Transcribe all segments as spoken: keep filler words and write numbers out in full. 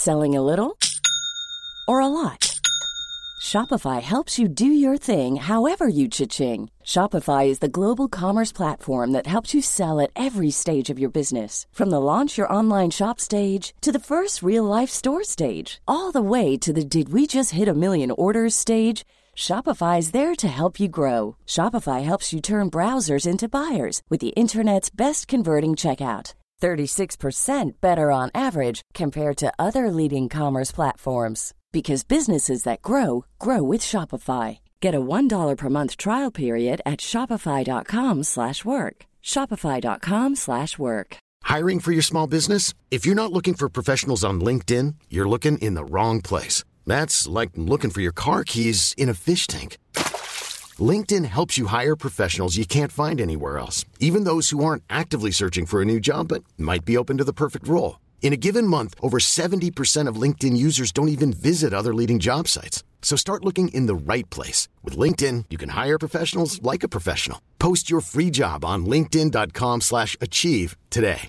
Selling a little or a lot? Shopify helps you do your thing however you cha-ching. Shopify is the global commerce platform that helps you sell at every stage of your business. From the launch your online shop stage to the first real-life store stage, all the way to the did we just hit a million orders stage. Shopify is there to help you grow. Shopify helps you turn browsers into buyers with the internet's best converting checkout. thirty-six percent better on average compared to other leading commerce platforms. Because businesses that grow, grow with Shopify. Get a one dollar per month trial period at shopify.com slash work. Shopify.com slash work. Hiring for your small business? If you're not looking for professionals on LinkedIn, you're looking in the wrong place. That's like looking for your car keys in a fish tank. LinkedIn helps you hire professionals you can't find anywhere else, even those who aren't actively searching for a new job but might be open to the perfect role. In a given month, over seventy percent of LinkedIn users don't even visit other leading job sites. So start looking in the right place. With LinkedIn, you can hire professionals like a professional. Post your free job on linkedin.com slash achieve today.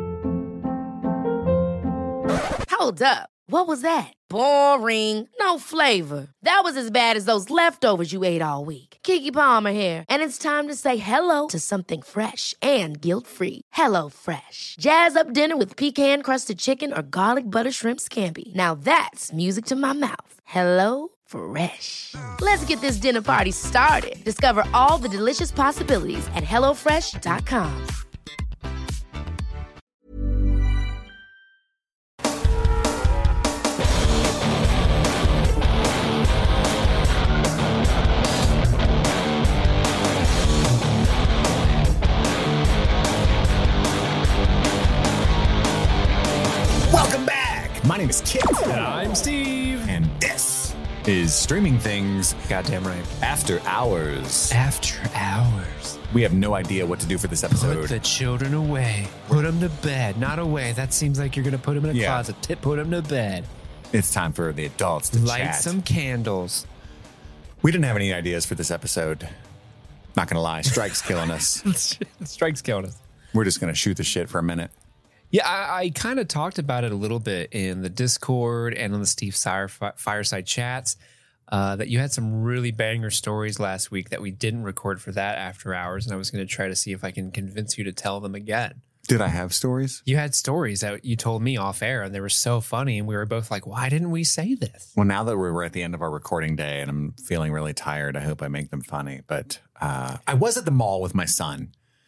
Hold up. What was that? Boring. No flavor. That was as bad as those leftovers you ate all week. Keke Palmer here. And it's time to say hello to something fresh and guilt-free. Hello Fresh. Jazz up dinner with pecan-crusted chicken or garlic butter shrimp scampi. Now that's music to my mouth. Hello Fresh. Let's get this dinner party started. Discover all the delicious possibilities at hello fresh dot com. Welcome back. My name is Kit. And I'm Steve. And this is Streaming Things Goddamn right. After Hours. After Hours. We have no idea what to do for this episode. Put the children away. Put them to bed. Not away. That seems like you're going to put them in a Yeah. closet. T- put them to bed. It's time for the adults to Light chat. some candles. We didn't have any ideas for this episode. Not going to lie. Strike's killing us. Strike's killing us. We're just going to shoot the shit for a minute. Yeah, I, I kind of talked about it a little bit in the Discord and on the Steve Sire fi- Fireside Chats, uh, that you had some really banger stories last week that we didn't record for that After Hours, and I was going to try to see if I can convince you to tell them again. Did I have stories? You had stories that you told me off air, and they were so funny, and we were both like, why didn't we say this? Well, now that we're at the end of our recording day and I'm feeling really tired, I hope I make them funny. But uh, I was at the mall with my son.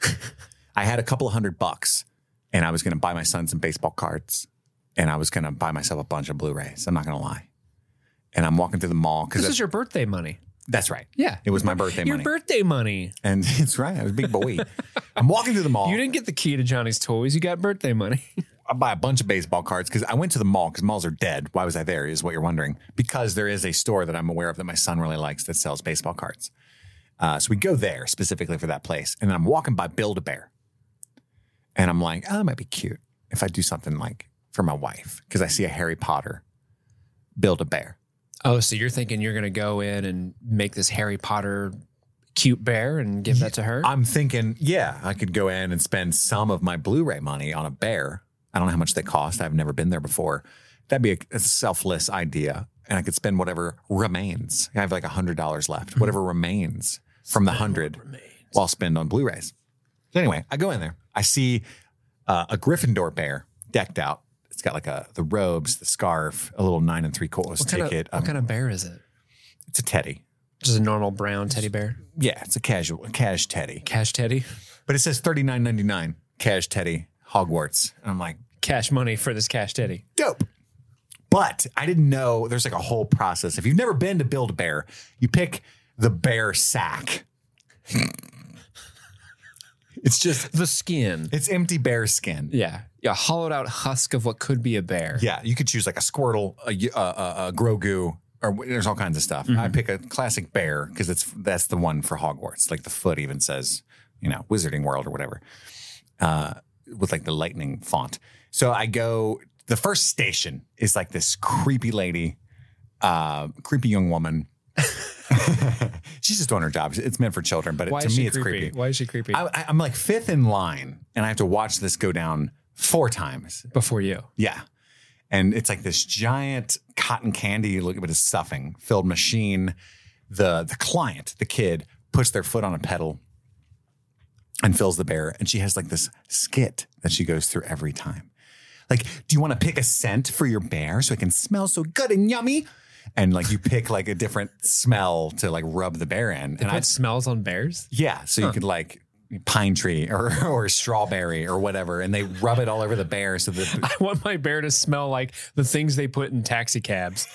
I had a couple of hundred bucks. And I was going to buy my son some baseball cards. And I was going to buy myself a bunch of Blu-rays. I'm not going to lie. And I'm walking through the mall. This is your birthday money. That's right. Yeah. It was my birthday Your money. Your birthday money. And it's right. I was a big boy. I'm walking through the mall. You didn't get the key to Johnny's toys. You got birthday money. I buy a bunch of baseball cards because I went to the mall because malls are dead. Why was I there is what you're wondering. Because there is a store that I'm aware of that my son really likes that sells baseball cards. Uh, so we go there specifically for that place. And then I'm walking by Build-A-Bear. And I'm like, oh, that might be cute if I do something like for my wife, because I see a Harry Potter Build-A-Bear. Oh, so you're thinking you're going to go in and make this Harry Potter cute bear and give that to her? I'm thinking, yeah, I could go in and spend some of my Blu-ray money on a bear. I don't know how much they cost. I've never been there before. That'd be a, a selfless idea. And I could spend whatever remains. I have like one hundred dollars left. Whatever remains from the one hundred well, I'll spend on Blu-rays. So anyway, I go in there. I see uh, a Gryffindor bear decked out. It's got like a the robes, the scarf, a little nine and three quarters what kind ticket. Of, what um, kind of bear is it? It's a teddy. Just a normal brown teddy bear? Yeah, it's a casual, a cash teddy. Cash teddy? But it says thirty-nine ninety-nine, cash teddy, Hogwarts. And I'm like, cash money for this cash teddy. Dope. But I didn't know there's like a whole process. If you've never been to Build-A-Bear, you pick the bear sack. It's just the skin. It's empty bear skin. Yeah. Yeah. Hollowed out husk of what could be a bear. Yeah. You could choose like a Squirtle, a, a, a, a Grogu, or there's all kinds of stuff. Mm-hmm. I pick a classic bear because it's that's the one for Hogwarts. Like the foot even says, you know, Wizarding World or whatever, uh, with like the lightning font. So I go, the first station is like this creepy lady, uh, creepy young woman. She's just doing her job. It's meant for children, but it, to me, it's creepy? creepy. Why is she creepy? I, I, I'm like fifth in line, and I have to watch this go down four times before you. Yeah, And it's like this giant cotton candy, look at it, stuffing filled machine. The, the client, the kid, puts their foot on a pedal and fills the bear. And she has like this skit that she goes through every time. Like, do you want to pick a scent for your bear so it can smell so good and yummy? And like you pick like a different smell to like rub the bear in. They and put I smells on bears? Yeah. So Huh. you could like pine tree or or strawberry or whatever. And they rub it all over the bear. So that I want my bear to smell like the things they put in taxi cabs.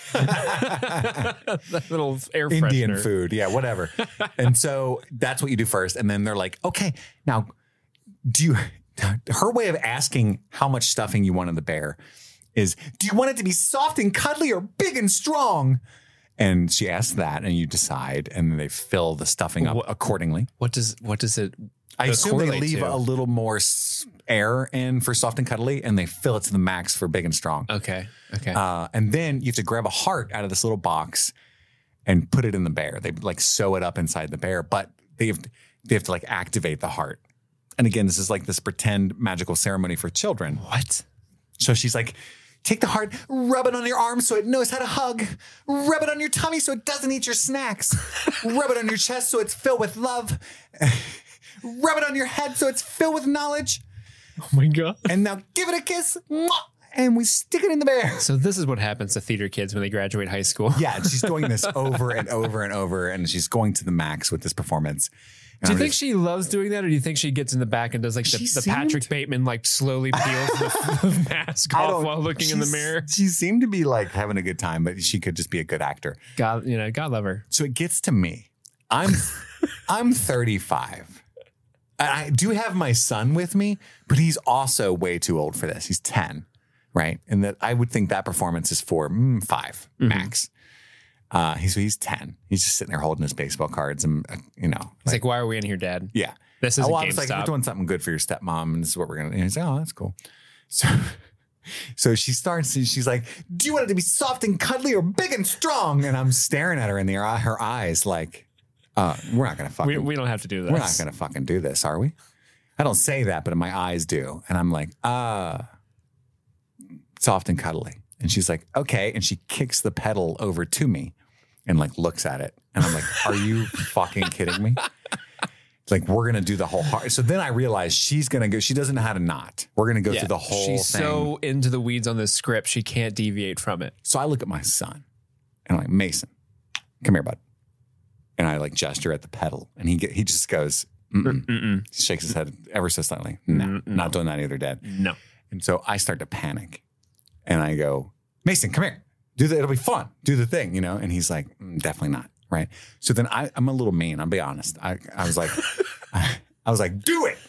That little air freshener. Indian food. Yeah, whatever. And so that's what you do first. And then they're like, okay, now do you, her way of asking how much stuffing you want in the bear is, do you want it to be soft and cuddly or big and strong? And she asks that and you decide, and then they fill the stuffing up What- accordingly. What does what does it I uh, assume they correlate leave to? a little more s- air in for soft and cuddly, and they fill it to the max for big and strong. Okay. Okay. Uh, and then you have to grab a heart out of this little box and put it in the bear. They like sew it up inside the bear, but they have they have to like activate the heart. And again, this is like this pretend magical ceremony for children. what? So she's like, take the heart, rub it on your arm so it knows how to hug. Rub it on your tummy so it doesn't eat your snacks. Rub it on your chest so it's filled with love. Rub it on your head so it's filled with knowledge. Oh my god. And now give it a kiss. Mwah, and we stick it in the bear. So this is what happens to theater kids when they graduate high school. Yeah, and she's doing this over and over and over, and she's going to the max with this performance. And Do you I'm think just- she loves doing that, or do you think she gets in the back and does like the, She the seemed- Patrick Bateman, like slowly peels the mask I off don't- while looking in the she's- mirror? She seemed to be like having a good time, but she could just be a good actor. God, you know, God love her. So it gets to me. I'm I'm thirty-five. And I do have my son with me, but he's also way too old for this. He's ten, right? And that I would think that performance is for mm, five Mm-hmm. max. Uh, he's he's ten. He's just sitting there holding his baseball cards, and uh, you know, It's like, why are we in here, Dad? yeah. This is Oh, a I was like, we're GameStop. doing something good for your stepmom, and this is what we're gonna. And he's like, oh, that's cool. So, so she starts, and she's like, "Do you want it to be soft and cuddly or big and strong?" And I'm staring at her in the her eyes, like, uh, "We're not gonna fucking, we, we don't have to do this. we're not gonna fucking do this, are we?" I don't say that, but my eyes do, and I'm like, "Uh, soft and cuddly." And she's like, "Okay," and she kicks the pedal over to me, and like looks at it, and I'm like, "Are you fucking kidding me?" Like, we're going to do the whole heart. So then I realized she's going to go, she doesn't know how to knot. We're going to go Yeah. through the whole She's thing. so into the weeds on this script, she can't deviate from it. So I look at my son and I'm like, Mason, come here, bud. And I like gesture at the pedal, and he get, he just goes, Mm-mm. Mm-mm. He shakes his head ever so slightly. No, Mm, no. not doing that either, Dad. No. And so I start to panic, and I go, Mason, come here. Do the, it'll be fun. Do the thing, you know? And he's like, mm, definitely not. Right. So then I, I'm a little mean. I'll be honest. I, I was like, I, I was like, do it.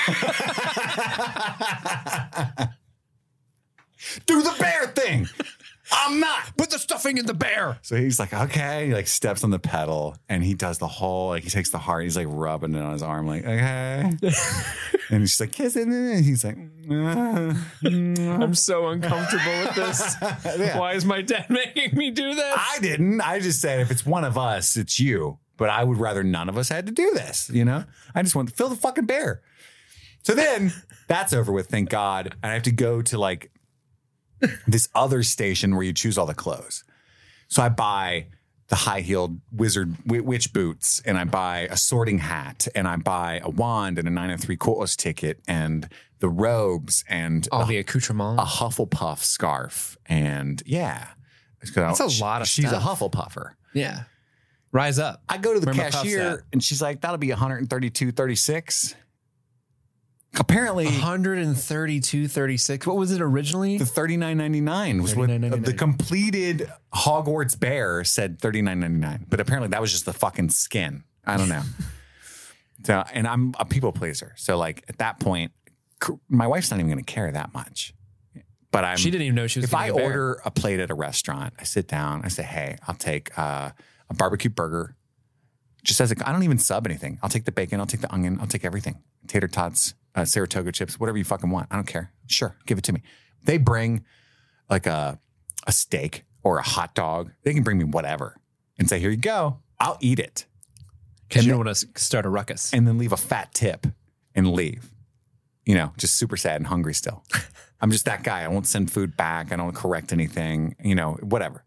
Do the bear thing. I'm not. Put the stuffing in the bear. So he's like, okay. He like steps on the pedal, and he does the whole, like he takes the heart. He's like rubbing it on his arm, like, okay. And she's like, kiss it. And he's like, uh, I'm so uncomfortable with this. Yeah. Why is my dad making me do this? I didn't. I just said, if it's one of us, it's you. But I would rather none of us had to do this, you know? I just want to fill the fucking bear. So then that's over with, thank God. And I have to go to like this other station where you choose all the clothes. So I buy the high-heeled wizard wi- witch boots, and I buy a sorting hat, and I buy a wand and a nine and three quarters ticket, and the robes, and All a, the accoutrements. a Hufflepuff scarf. And yeah. That's a lot of She's stuff. a Hufflepuffer. Yeah. Rise up. I go to the Where my puff's cashier at. and she's like, that'll be one thirty-two thirty-six. Apparently, one thirty-two thirty-six. What was it originally? the thirty-nine ninety-nine was what thirty-nine ninety-nine. the completed Hogwarts bear said thirty-nine ninety-nine. But apparently that was just the fucking skin. I don't know. So, and I'm a people pleaser. So like at that point, c- my wife's not even going to care that much. But I'm, She didn't even know she was if getting I a bear. order a plate at a restaurant, I sit down, I say, hey, I'll take uh, a barbecue burger. Just as a, I don't even sub anything. I'll take the bacon, I'll take the onion, I'll take everything. Tater tots, uh, Saratoga chips, whatever you fucking want. I don't care. Sure, give it to me. They bring like a a steak or a hot dog. They can bring me whatever and say, here you go. I'll eat it. Because you and don't want to start a ruckus. And then leave a fat tip and leave. You know, just super sad and hungry still. I'm just that guy. I won't send food back. I don't correct anything, you know, whatever.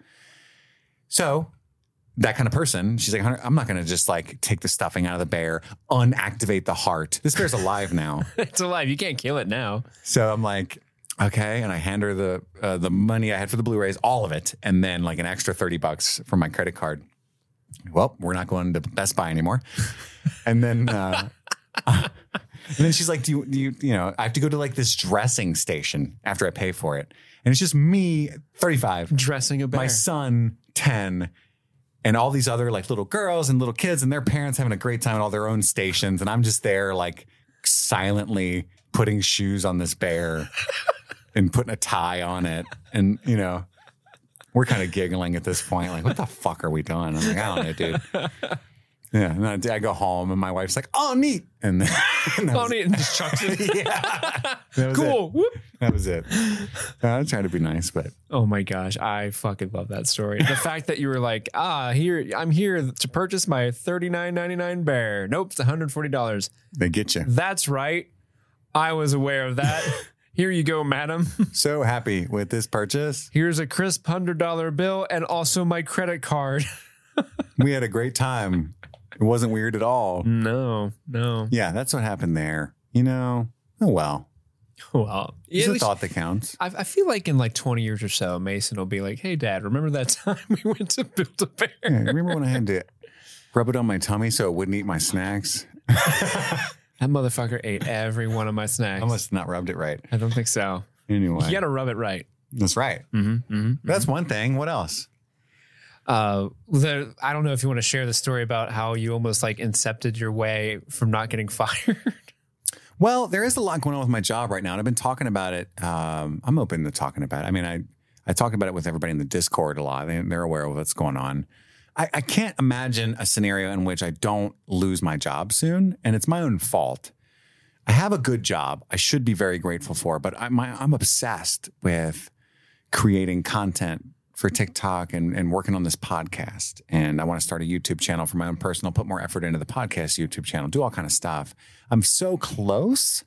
So that kind of person, she's like, I'm not going to just like take the stuffing out of the bear, unactivate the heart. This bear's alive now. It's alive. You can't kill it now. So I'm like, okay. And I hand her the uh, the money I had for the Blu-rays, all of it. And then like an extra thirty bucks from my credit card. Well, we're not going to Best Buy anymore. And then, uh, and then she's like, do you, do you, you know, I have to go to like this dressing station after I pay for it. And it's just me, thirty-five, dressing a bear, my son, ten, and all these other like little girls and little kids and their parents having a great time at all their own stations. And I'm just there like silently putting shoes on this bear and putting a tie on it. And, you know, we're kind of giggling at this point. Like, what the fuck are we doing? I'm like, I don't know, dude. Yeah. And I, I go home and my wife's like, oh, neat. And then, and oh, neat. And just chucks it. Yeah. That cool. It. Whoop. That was it. I'm trying to be nice, but. Oh my gosh. I fucking love that story. The fact that you were like, ah, here, I'm here to purchase my thirty-nine ninety-nine bear. Nope. It's one hundred forty dollars. They get you. That's right. I was aware of that. Here you go, madam. So happy with this purchase. Here's a crisp one hundred dollar bill and also my credit card. We had a great time. It wasn't weird at all. No, no. Yeah, that's what happened there. You know, oh well. Well, it's yeah, a thought that counts. I, I feel like in like twenty years or so, Mason will be like, hey, Dad, remember that time we went to Build-A-Bear? Yeah, remember when I had to rub it on my tummy so it wouldn't eat my snacks? That motherfucker ate every one of my snacks. I must have not rubbed it right. I don't think so. Anyway. You got to rub it right. That's right. Mm-hmm, mm-hmm, That's mm-hmm. one thing. What else? Uh, the, I don't know if you want to share the story about how you almost like incepted your way from not getting fired. Well, there is a lot going on with my job right now. And I've been talking about it. Um, I'm open to talking about it. I mean, I, I talk about it with everybody in the Discord a lot. They, they're aware of what's going on. I, I can't imagine a scenario in which I don't lose my job soon. And it's my own fault. I have a good job. I should be very grateful for, but I'm, I'm obsessed with creating content for TikTok and, and working on this podcast. And I want to start a YouTube channel for my own personal, put more effort into the podcast YouTube channel, do all kind of stuff. I'm so close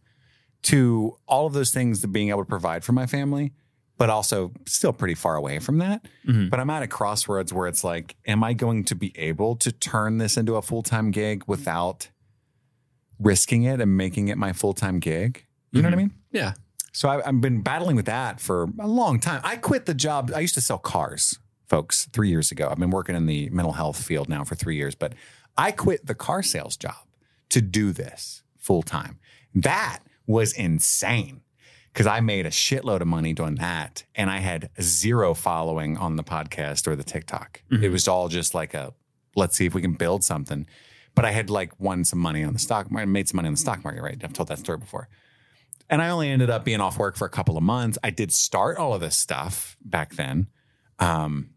to all of those things that being able to provide for my family, but also still pretty far away from that. Mm-hmm. But I'm at a crossroads where it's like, am I going to be able to turn this into a full-time gig without risking it and making it my full-time gig? You mm-hmm. know what I mean? Yeah. So I, I've been battling with that for a long time. I quit the job. I used to sell cars, folks, three years ago. I've been working in the mental health field now for three years, but I quit the car sales job to do this full time. That was insane because I made a shitload of money doing that. And I had zero following on the podcast or the TikTok. Mm-hmm. It was all just like a, let's see if we can build something. But I had like won some money on the stock market, made some money on the stock market, right? I've told that story before. And I only ended up being off work for a couple of months. I did start all of this stuff back then. Um,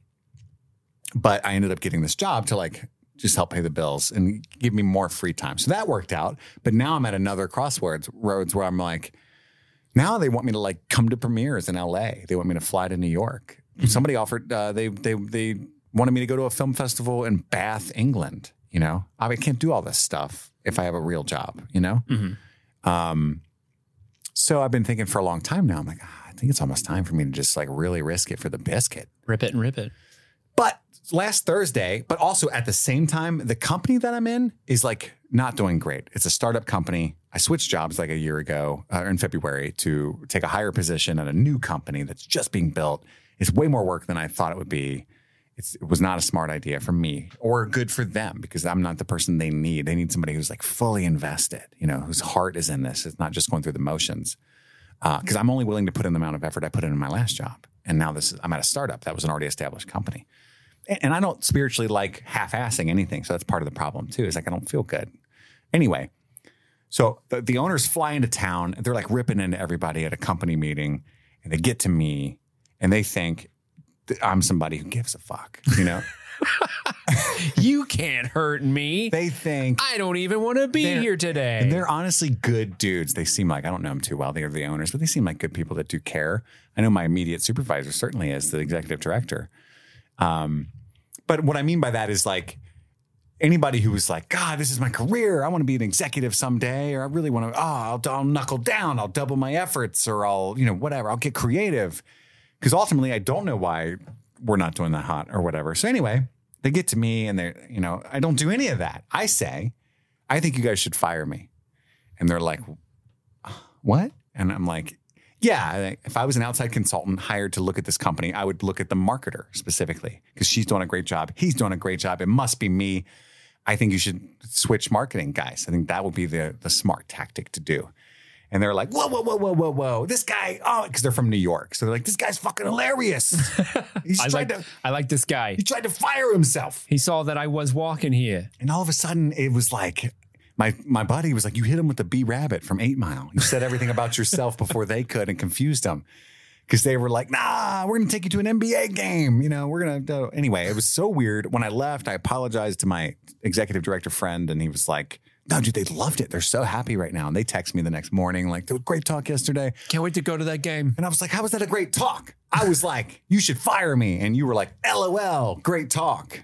but I ended up getting this job to like just help pay the bills and give me more free time. So that worked out. But now I'm at another crossroads roads where I'm like, now they want me to like come to premieres in L A. They want me to fly to New York. Mm-hmm. Somebody offered, uh, they, they, they wanted me to go to a film festival in Bath, England. You know, I can't do all this stuff if I have a real job, you know? Mm-hmm. Um, So I've been thinking for a long time now. I'm like, ah, I think it's almost time for me to just like really risk it for the biscuit. Rip it and rip it. But last Thursday, but also at the same time, the company that I'm in is like not doing great. It's a startup company. I switched jobs like a year ago uh, in February to take a higher position at a new company that's just being built. It's way more work than I thought it would be. It's, it was not a smart idea for me or good for them because I'm not the person they need. They need somebody who's like fully invested, you know, whose heart is in this. It's not just going through the motions. Because uh, I'm only willing to put in the amount of effort I put in in my last job. And now this is, I'm at a startup that was an already established company. And, and I don't spiritually like half-assing anything. So that's part of the problem too, is like I don't feel good. Anyway, so the, the owners fly into town. They're like ripping into everybody at a company meeting. And they get to me and they think, I'm somebody who gives a fuck, you know? You can't hurt me. They think I don't even want to be here today. And they're honestly good dudes. They seem like, I don't know them too well. They're the owners, but they seem like good people that do care. I know my immediate supervisor certainly is the executive director. Um, but what I mean by that is like, anybody who was like, God, this is my career. I want to be an executive someday, or I really want to, oh, I'll, I'll knuckle down. I'll double my efforts, or I'll, you know, whatever. I'll get creative. Because ultimately, I don't know why we're not doing that hot or whatever. So anyway, they get to me and they're, you know, I don't do any of that. I say, I think you guys should fire me. And they're like, what? And I'm like, yeah, if I was an outside consultant hired to look at this company, I would look at the marketer specifically because she's doing a great job. He's doing a great job. It must be me. I think you should switch marketing guys. I think that would be the, the smart tactic to do. And they're like, whoa, whoa, whoa, whoa, whoa, whoa. This guy, oh, because they're from New York. So they're like, this guy's fucking hilarious. He's I tried like, to, I like this guy. he tried to fire himself. He saw that I was walking here. And all of a sudden it was like, my my buddy was like, you hit him with the B Rabbit from Eight Mile. You said everything about yourself before they could and confused them. Because they were like, nah, we're going to take you to an N B A game. You know, we're going to. Anyway, it was so weird. When I left, I apologized to my executive director friend. And he was like, no, dude, they loved it. They're so happy right now. And they text me the next morning like, there was a great talk yesterday. Can't wait to go to that game. And I was like, how was that a great talk? I was like, you should fire me. And you were like, LOL, great talk.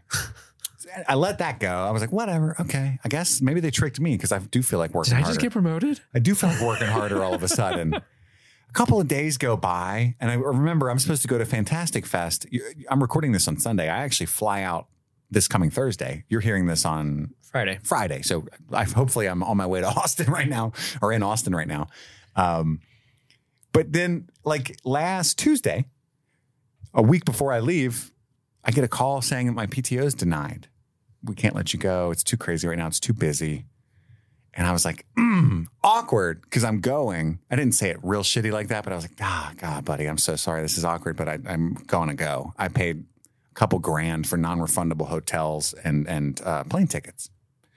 I let that go. I was like, whatever. Okay. I guess maybe they tricked me because I do feel like working Did I harder. just get promoted? I do feel like working harder all of a sudden. A couple of days go by, and I remember I'm supposed to go to Fantastic Fest. I'm recording this on Sunday. I actually fly out this coming Thursday. You're hearing this on Friday. Friday. So I, hopefully I'm on my way to Austin right now, or in Austin right now. Um, but then like last Tuesday, a week before I leave, I get a call saying that my P T O is denied. We can't let you go. It's too crazy right now. It's too busy. And I was like, mm, awkward, because I'm going. I didn't say it real shitty like that, but I was like, ah, God, buddy, I'm so sorry. This is awkward, but I, I'm going to go. I paid a couple grand for non-refundable hotels and, and uh, plane tickets.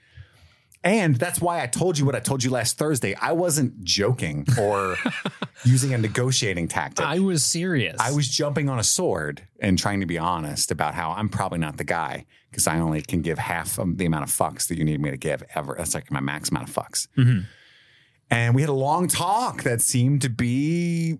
And that's why I told you what I told you last Thursday. I wasn't joking or using a negotiating tactic. I was serious. I was jumping on a sword and trying to be honest about how I'm probably not the guy because I only can give half of the amount of fucks that you need me to give ever. That's like my max amount of fucks. Mm-hmm. And we had a long talk that seemed to be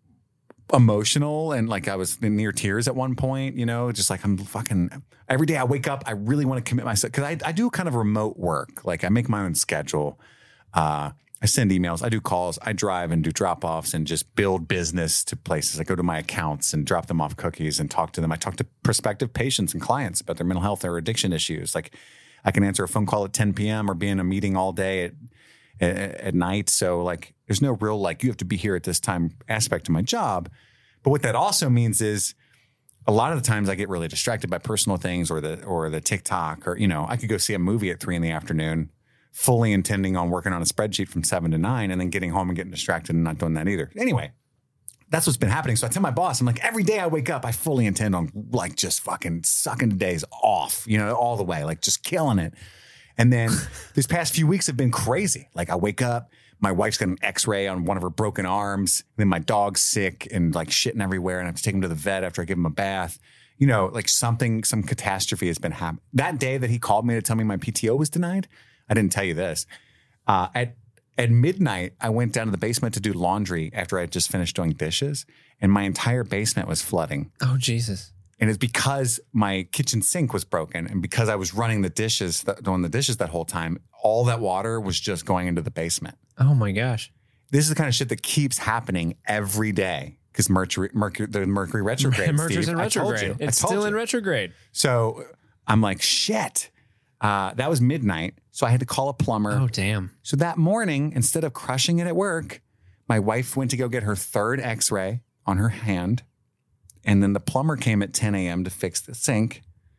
emotional, and like I was near tears at one point, you know, just like I'm fucking every day I wake up, I really want to commit myself because I, I do kind of remote work. Like I make my own schedule. Uh, I send emails, I do calls, I drive and do drop offs and just build business to places. I go to my accounts and drop them off cookies and talk to them. I talk to prospective patients and clients about their mental health or addiction issues. Like I can answer a phone call at ten p.m. or be in a meeting all day at At, at night. So like, there's no real, like, you have to be here at this time aspect of my job. But what that also means is a lot of the times I get really distracted by personal things or the, or the TikTok, or, you know, I could go see a movie at three in the afternoon, fully intending on working on a spreadsheet from seven to nine and then getting home and getting distracted and not doing that either. Anyway, that's what's been happening. So I tell my boss, I'm like, every day I wake up, I fully intend on like just fucking sucking the days off, you know, all the way, like just killing it. And then these past few weeks have been crazy. Like I wake up, my wife's got an x-ray on one of her broken arms. And then my dog's sick and like shitting everywhere. And I have to take him to the vet after I give him a bath. You know, like something, some catastrophe has been happening. That day that he called me to tell me my P T O was denied, I didn't tell you this. Uh, at, at midnight, I went down to the basement to do laundry after I had just finished doing dishes. And my entire basement was flooding. Oh, Jesus. And it's because my kitchen sink was broken. And because I was running the dishes, th- doing the dishes that whole time, all that water was just going into the basement. Oh my gosh. This is the kind of shit that keeps happening every day. Because Mercury, Mercury, the Mercury retrograde. Mercury's Steve, in I told retrograde. you. It's I told still you. in retrograde. So I'm like, shit. Uh, that was midnight. So I had to call a plumber. Oh, damn. So that morning, instead of crushing it at work, my wife went to go get her third x-ray on her hand. And then the plumber came at ten a.m. to fix the sink.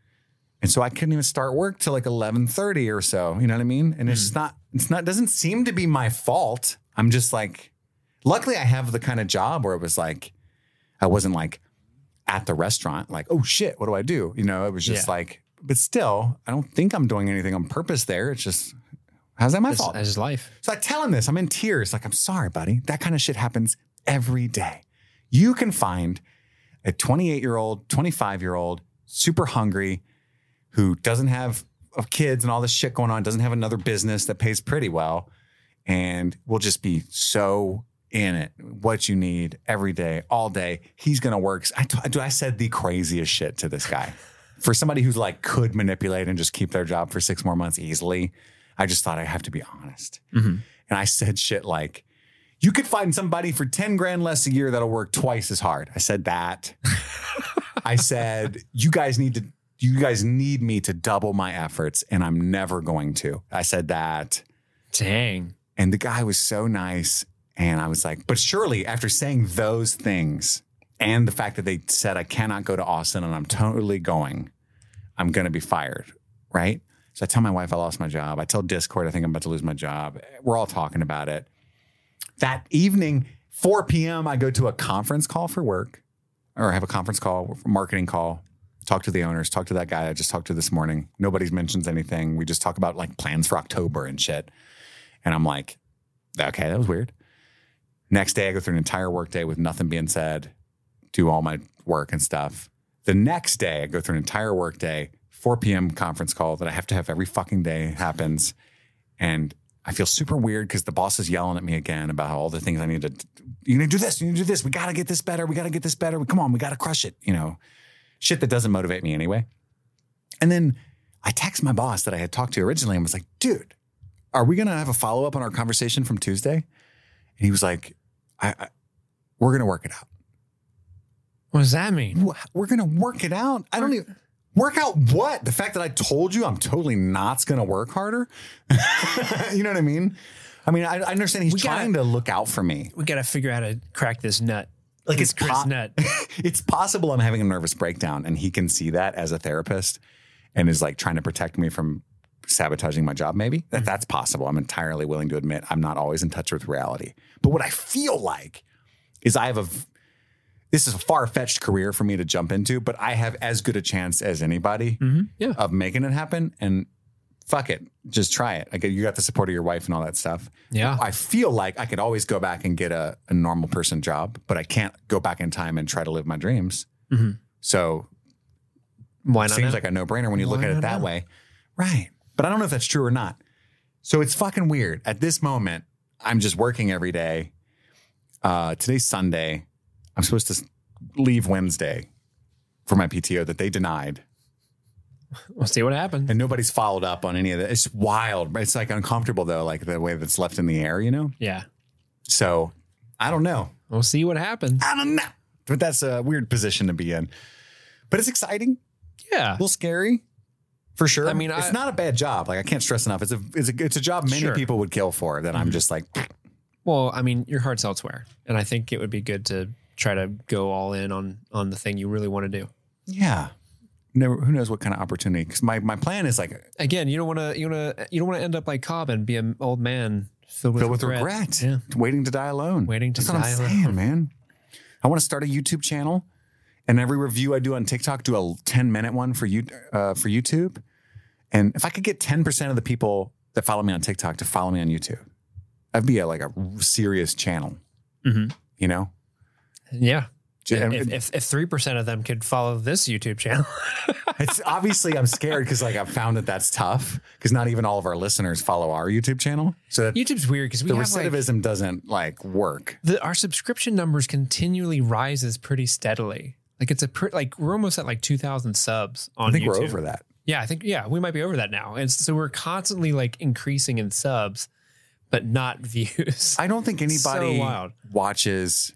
And so I couldn't even start work till like eleven thirty or so. You know what I mean? And mm. it's not, it's not, doesn't seem to be my fault. I'm just like, luckily I have the kind of job where it was like, I wasn't like at the restaurant, like, oh shit, what do I do? You know, it was just yeah. like, but still, I don't think I'm doing anything on purpose there. It's just, how's that my that's, fault? That's his life. So I tell him this, I'm in tears. Like, I'm sorry, buddy. That kind of shit happens every day. You can find a twenty-eight year old, twenty-five year old, super hungry, who doesn't have kids and all this shit going on, doesn't have another business that pays pretty well, and will just be so in it. What you need every day, all day. He's going to work. I, t- I said the craziest shit to this guy. For somebody who's like could manipulate and just keep their job for six more months easily, I just thought I have to be honest. Mm-hmm. And I said shit like, you could find somebody for ten grand less a year that'll work twice as hard. I said that. I said, you guys need to, you guys need me to double my efforts and I'm never going to. I said that. Dang. And the guy was so nice. And I was like, but surely after saying those things and the fact that they said I cannot go to Austin and I'm totally going, I'm going to be fired. Right. So I tell my wife I lost my job. I tell Discord I think I'm about to lose my job. We're all talking about it. That evening, four p.m., I go to a conference call for work, or I have a conference call, marketing call, talk to the owners, talk to that guy I just talked to this morning. Nobody mentions anything. We just talk about like plans for October and shit. And I'm like, okay, that was weird. Next day, I go through an entire work day with nothing being said, do all my work and stuff. The next day, I go through an entire work day, four p.m. conference call that I have to have every fucking day happens. And I feel super weird because the boss is yelling at me again about all the things I need to, you need to do this, you need to do this. We got to get this better. We got to get this better. Come on, we got to crush it. You know, shit that doesn't motivate me anyway. And then I text my boss that I had talked to originally and was like, dude, are we going to have a follow-up on our conversation from Tuesday? And he was like, I, I we're going to work it out. What does that mean? We're going to work it out. I don't even... Work out what? The fact that I told you I'm totally not going to work harder? You know what I mean? I mean, I, I understand he's we trying gotta, to look out for me. We got to figure out how to crack this nut. Like this it's Chris po- nut. It's possible I'm having a nervous breakdown and he can see that as a therapist and is like trying to protect me from sabotaging my job maybe. That, that's possible. I'm entirely willing to admit I'm not always in touch with reality. But what I feel like is I have a... This is a far-fetched career for me to jump into, but I have as good a chance as anybody mm-hmm. yeah. of making it happen. And fuck it, just try it. Like you got the support of your wife and all that stuff. Yeah, I feel like I could always go back and get a, a normal person job, but I can't go back in time and try to live my dreams. Mm-hmm. So why not? Seems now? like a no-brainer when you why look at it that now? way, right? But I don't know if that's true or not. So it's fucking weird. At this moment, I'm just working every day. Uh, today's Sunday. I'm supposed to leave Wednesday for my P T O that they denied. We'll see what happens. And nobody's followed up on any of that. It's wild. It's like uncomfortable though, like the way that's left in the air, you know? Yeah. So I don't know. We'll see what happens. I don't know. But that's a weird position to be in. But it's exciting. Yeah. A little scary. For sure. I mean, it's I, not a bad job. Like I can't stress enough. It's a it's a it's a job many sure. people would kill for that. Mm-hmm. I'm just like, well, I mean, your heart's elsewhere. And I think it would be good to try to go all in on on the thing you really want to do. Yeah. Never, who knows what kind of opportunity? Because my, my plan is like again, you don't want to you want to you don't want to end up like Cobb and be an old man filled with filled with regret. regret. Yeah. Waiting to die alone. Waiting to That's die what I'm alone, saying, man. I want to start a YouTube channel, and every review I do on TikTok, do a ten minute one for you uh, for YouTube. And if I could get ten percent of the people that follow me on TikTok to follow me on YouTube, that'd be a, like a serious channel. Mm-hmm. You know. Yeah. And if, if, if three percent of them could follow this YouTube channel. It's obviously I'm scared because like I've found that that's tough because not even all of our listeners follow our YouTube channel. So that YouTube's weird because we the have recidivism like, doesn't like work. The, our subscription numbers continually rises pretty steadily. Like it's a pre, like we're almost at like two thousand subs on YouTube. I think YouTube. We're over that. Yeah, I think yeah, we might be over that now. And so we're constantly like increasing in subs, but not views. I don't think anybody so wild. watches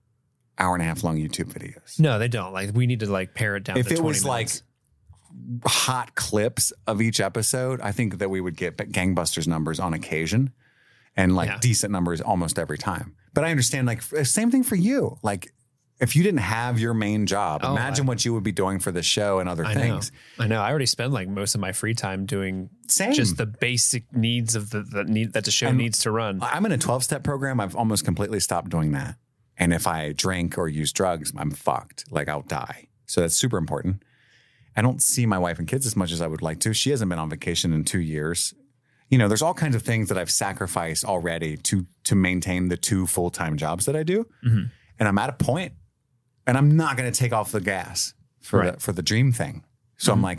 hour and a half long YouTube videos. No, they don't. Like we need to like pare it down. If to it was minutes. like hot clips of each episode, I think that we would get gangbusters numbers on occasion and like yeah. decent numbers almost every time. But I understand like same thing for you. Like if you didn't have your main job, oh, imagine I, what you would be doing for the show and other I things. Know. I know. I already spend like most of my free time doing Same. just the basic needs of the, the need that the show and needs to run. I'm in a twelve step program. I've almost completely stopped doing that. And if I drink or use drugs, I'm fucked. Like I'll die. So that's super important. I don't see my wife and kids as much as I would like to. She hasn't been on vacation in two years. You know, there's all kinds of things that I've sacrificed already to to maintain the two full-time jobs that I do. Mm-hmm. And I'm at a point, and I'm not going to take off the gas for right. the, for the dream thing. So mm-hmm. I'm like,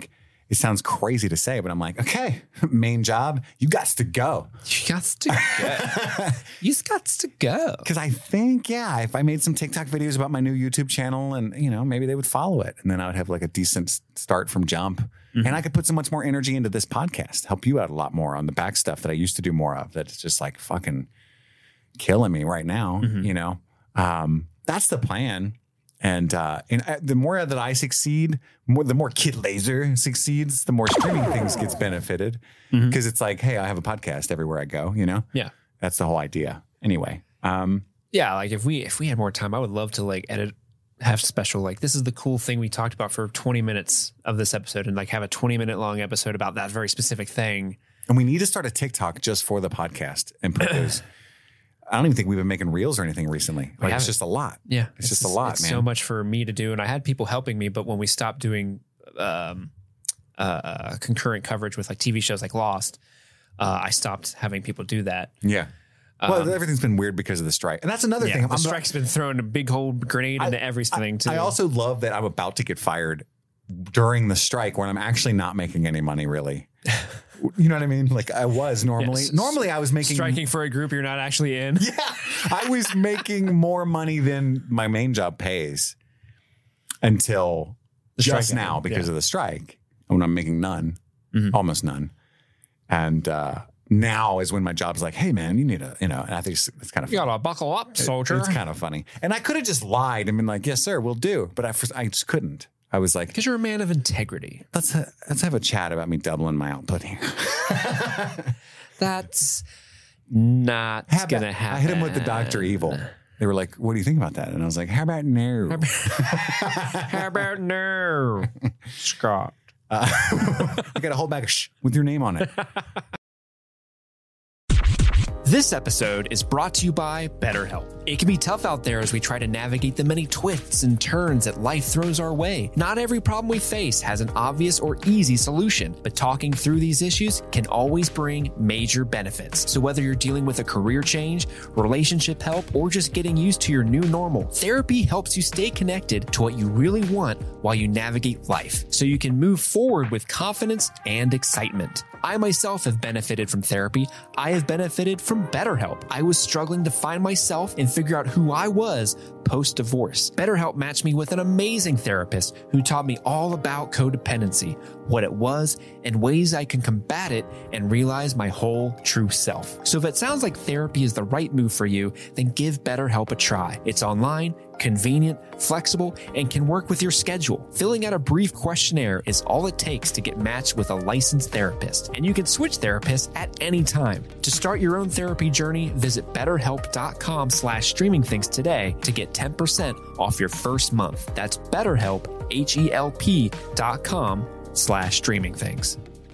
It sounds crazy to say, but I'm like, okay, main job, you got to go. You got to go. You got to go. Because I think, yeah, if I made some TikTok videos about my new YouTube channel and, you know, maybe they would follow it. And then I would have like a decent start from jump. Mm-hmm. And I could put so much more energy into this podcast, help you out a lot more on the back stuff that I used to do more of. That's just like fucking killing me right now, mm-hmm. you know? Um, that's the plan. And uh, and the more that I succeed, more, the more Kid Laser succeeds, the more streaming things gets benefited. Because mm-hmm. it's like, hey, I have a podcast everywhere I go, you know? Yeah. That's the whole idea. Anyway. Um, yeah, like if we if we had more time, I would love to like edit, have special, like this is the cool thing we talked about for twenty minutes of this episode and like have a twenty minute long episode about that very specific thing. And we need to start a TikTok just for the podcast and put those. I don't even think we've been making reels or anything recently. Like it's just a lot. Yeah. It's, it's just a lot, it's man. So much for me to do. And I had people helping me, but when we stopped doing um, uh, concurrent coverage with like T V shows like Lost, uh, I stopped having people do that. Yeah. Well, um, everything's been weird because of the strike. And that's another yeah, thing. The I'm strike's not, been throwing a big whole grenade into I, everything. Too. I also love that I'm about to get fired during the strike when I'm actually not making any money, really. You know what I mean? Like I was normally. Yes. Normally I was making... Striking for a group you're not actually in. Yeah. I was making more money than my main job pays until the just now happened. because yeah. of the strike. When I'm making none, mm-hmm. almost none. And uh, now is when my job's like, hey, man, you need a, you know, and I think it's, it's kind of You funny. gotta buckle up, soldier. It, it's kind of funny. And I could have just lied and been like, yes, sir, we'll do. But I, I just couldn't. I was like, because you're a man of integrity. Let's ha- let's have a chat about me doubling my output here. That's not how gonna about, happen. I hit him with the Doctor Evil. They were like, "What do you think about that?" And I was like, "How about no? How about no, Scott? Uh, you got to hold back a shh with your name on it." This episode is brought to you by BetterHelp. It can be tough out there as we try to navigate the many twists and turns that life throws our way. Not every problem we face has an obvious or easy solution, but talking through these issues can always bring major benefits. So whether you're dealing with a career change, relationship help, or just getting used to your new normal, therapy helps you stay connected to what you really want while you navigate life, so you can move forward with confidence and excitement. I myself have benefited from therapy. I have benefited from BetterHelp. I was struggling to find myself and figure out who I was post-divorce. BetterHelp matched me with an amazing therapist who taught me all about codependency, what it was, and ways I can combat it and realize my whole true self. So if it sounds like therapy is the right move for you, then give BetterHelp a try. It's online, convenient, flexible, and can work with your schedule. Filling out a brief questionnaire is all it takes to get matched with a licensed therapist, and you can switch therapists at any time. To start your own therapy journey, visit betterhelp.com slash streaming things today to get ten percent off your first month. That's betterhelp, H-E-L-P dot com slash streaming things.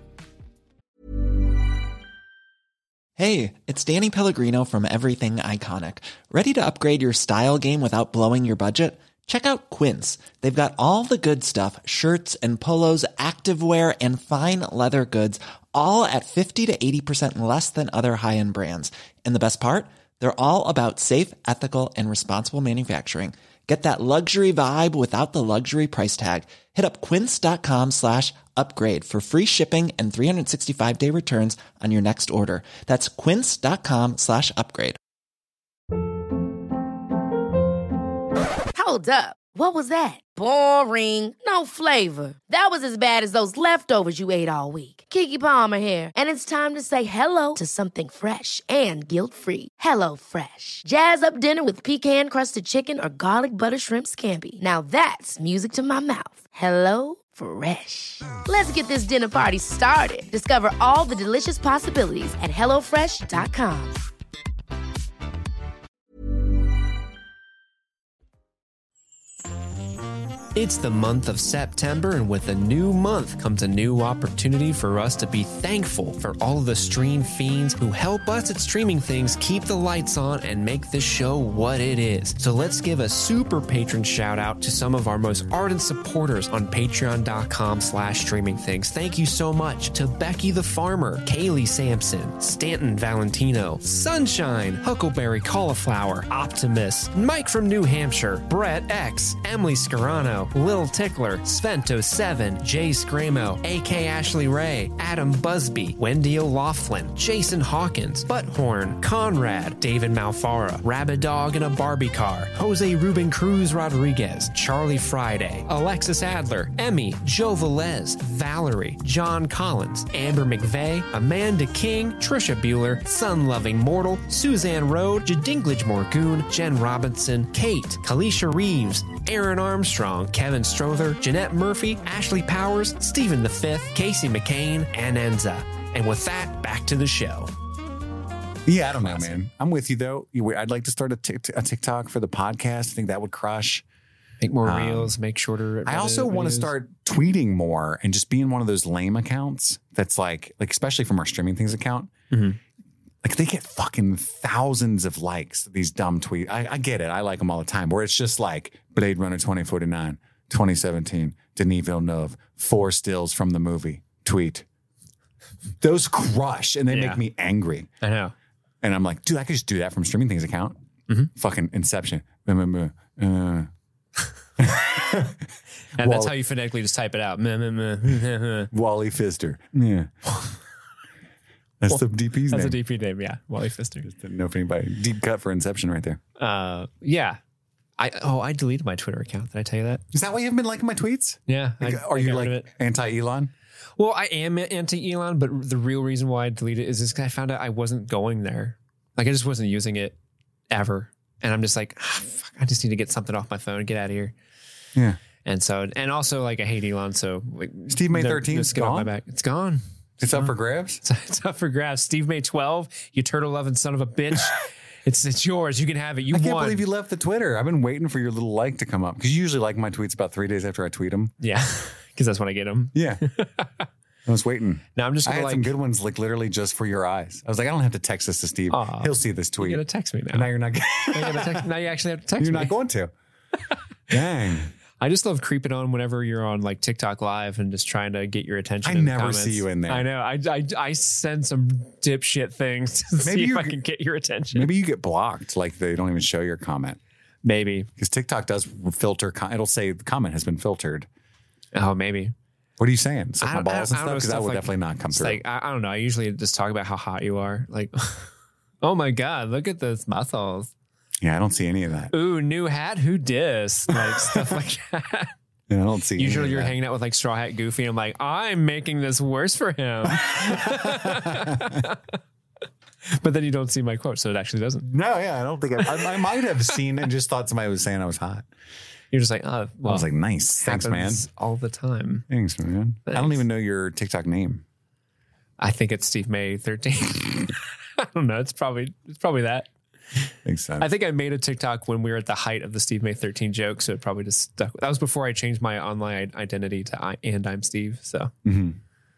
Hey, it's Danny Pellegrino from Everything Iconic. Ready to upgrade your style game without blowing your budget? Check out Quince. They've got all the good stuff, shirts and polos, activewear, and fine leather goods, all at fifty to eighty percent less than other high-end brands. And the best part? They're all about safe, ethical, and responsible manufacturing. Get that luxury vibe without the luxury price tag. Hit up quince.com slash upgrade for free shipping and three sixty-five day returns on your next order. That's quince.com slash upgrade. Hold up. What was that? Boring. No flavor. That was as bad as those leftovers you ate all week. Keke Palmer here, and it's time to say hello to something fresh and guilt-free. Hello Fresh. Jazz up dinner with pecan-crusted chicken or garlic butter shrimp scampi. Now that's music to my mouth. Hello Fresh. Let's get this dinner party started. Discover all the delicious possibilities at hello fresh dot com. It's the month of September, and with a new month comes a new opportunity for us to be thankful for all of the stream fiends who help us at Streaming Things keep the lights on and make this show what it is. So let's give a super patron shout out to some of our most ardent supporters on patreon.com slash streaming things. Thank you so much to Becky the Farmer, Kaylee Sampson, Stanton Valentino, Sunshine, Huckleberry Cauliflower, Optimus, Mike from New Hampshire, Brett X, Emily Scarano, Scramo, Lil Tickler, Svento seven, Jay Scramo, A K Ashley Ray, Adam Busby, Wendy O'Laughlin, Jason Hawkins, Butthorn, Conrad, David Malfara, Rabbit Dog in a Barbie Car, Jose Ruben Cruz Rodriguez, Charlie Friday, Alexis Adler, Emmy, Joe Velez, Valerie, John Collins, Amber McVeigh, Amanda King, Trisha Bueller, Sun-Loving Mortal, Suzanne Rode, Jadinklage Morgoon, Jen Robinson, Kate, Kalisha Reeves, Aaron Armstrong, Kevin Strother, Jeanette Murphy, Ashley Powers, Stephen the Fifth, Casey McCain, and Enza. And with that, back to the show. Yeah, I don't know, man. I'm with you, though. I'd like to start a, tic- a TikTok for the podcast. I think that would crush. Make more um, reels, make shorter. I also want to start tweeting more and just being one of those lame accounts that's like, like especially from our Streaming Things account. Mm-hmm. Like they get fucking thousands of likes, these dumb tweets. I, I get it. I like them all the time. Where it's just like Blade Runner twenty forty-nine, twenty seventeen, Denis Villeneuve, four stills from the movie, tweet. Those crush and they yeah. make me angry. I know. And I'm like, dude, I could just do that from Streaming Things account. Mm-hmm. Fucking Inception. Uh, and that's how you phonetically just type it out. Wally Pfister. Yeah. That's well, the D P's that's name. That's a D P name, yeah. Wally Pfister. Just didn't know if anybody. Deep cut for Inception right there. Uh, yeah. I Oh, I deleted my Twitter account. Did I tell you that? Is that why you haven't been liking my tweets? Yeah. Like, I, are I you like anti-Elon? Well, I am anti-Elon, but the real reason why I deleted it is because I found out I wasn't going there. Like, I just wasn't using it ever. And I'm just like, ah, fuck, I just need to get something off my phone and get out of here. Yeah. And so, and also, like, I hate Elon, so. Like, Steve May thirteen is gone? My back. It's gone. It's, it's gone. Up for grabs? It's, it's up for grabs. Steve May twelve, you turtle-loving son of a bitch. It's it's yours. You can have it. You I won. can't believe you left the Twitter. I've been waiting for your little like to come up. Because you usually like my tweets about three days after I tweet them. Yeah. Because that's when I get them. Yeah. I was waiting. Now I'm just gonna I had like, some good ones, like literally just for your eyes. I was like, I don't have to text this to Steve. Aw, He'll see this tweet. You're gonna text me now. And now you're not. now, you text, now you actually have to text you're me. You're not going to. Dang. I just love creeping on whenever you're on like TikTok live and just trying to get your attention. I in never the comments. see you in there. I know. I, I, I send some dipshit things to maybe see if I can get your attention. Maybe you get blocked. Like they don't even show your comment. Maybe. Because TikTok does filter. It'll say the comment has been filtered. Oh, maybe. What are you saying? Suck my balls and stuff? Because that would like, definitely not come through. Like, I, I don't know. I usually just talk about how hot you are. Like, oh my God, look at those muscles. Yeah, I don't see any of that. Ooh, new hat. Who dis? Like stuff like that. Yeah, I don't see. Usually you're that. hanging out with like Straw Hat Goofy. And I'm like, I'm making this worse for him. But then you don't see my quote, so it actually doesn't. No, yeah, I don't think I, I, I might have seen and just thought somebody was saying I was hot. You're just like, oh, well. I was like, nice. Thanks, man. All the time. Thanks, man. Thanks. I don't even know your TikTok name. I think it's Steve May thirteen. I don't know. It's probably it's probably that. Makes sense. I think I made a TikTok when we were at the height of the Steve May thirteen joke, so it probably just stuck. That was before I changed my online identity to I and I'm Steve. So, mm-hmm.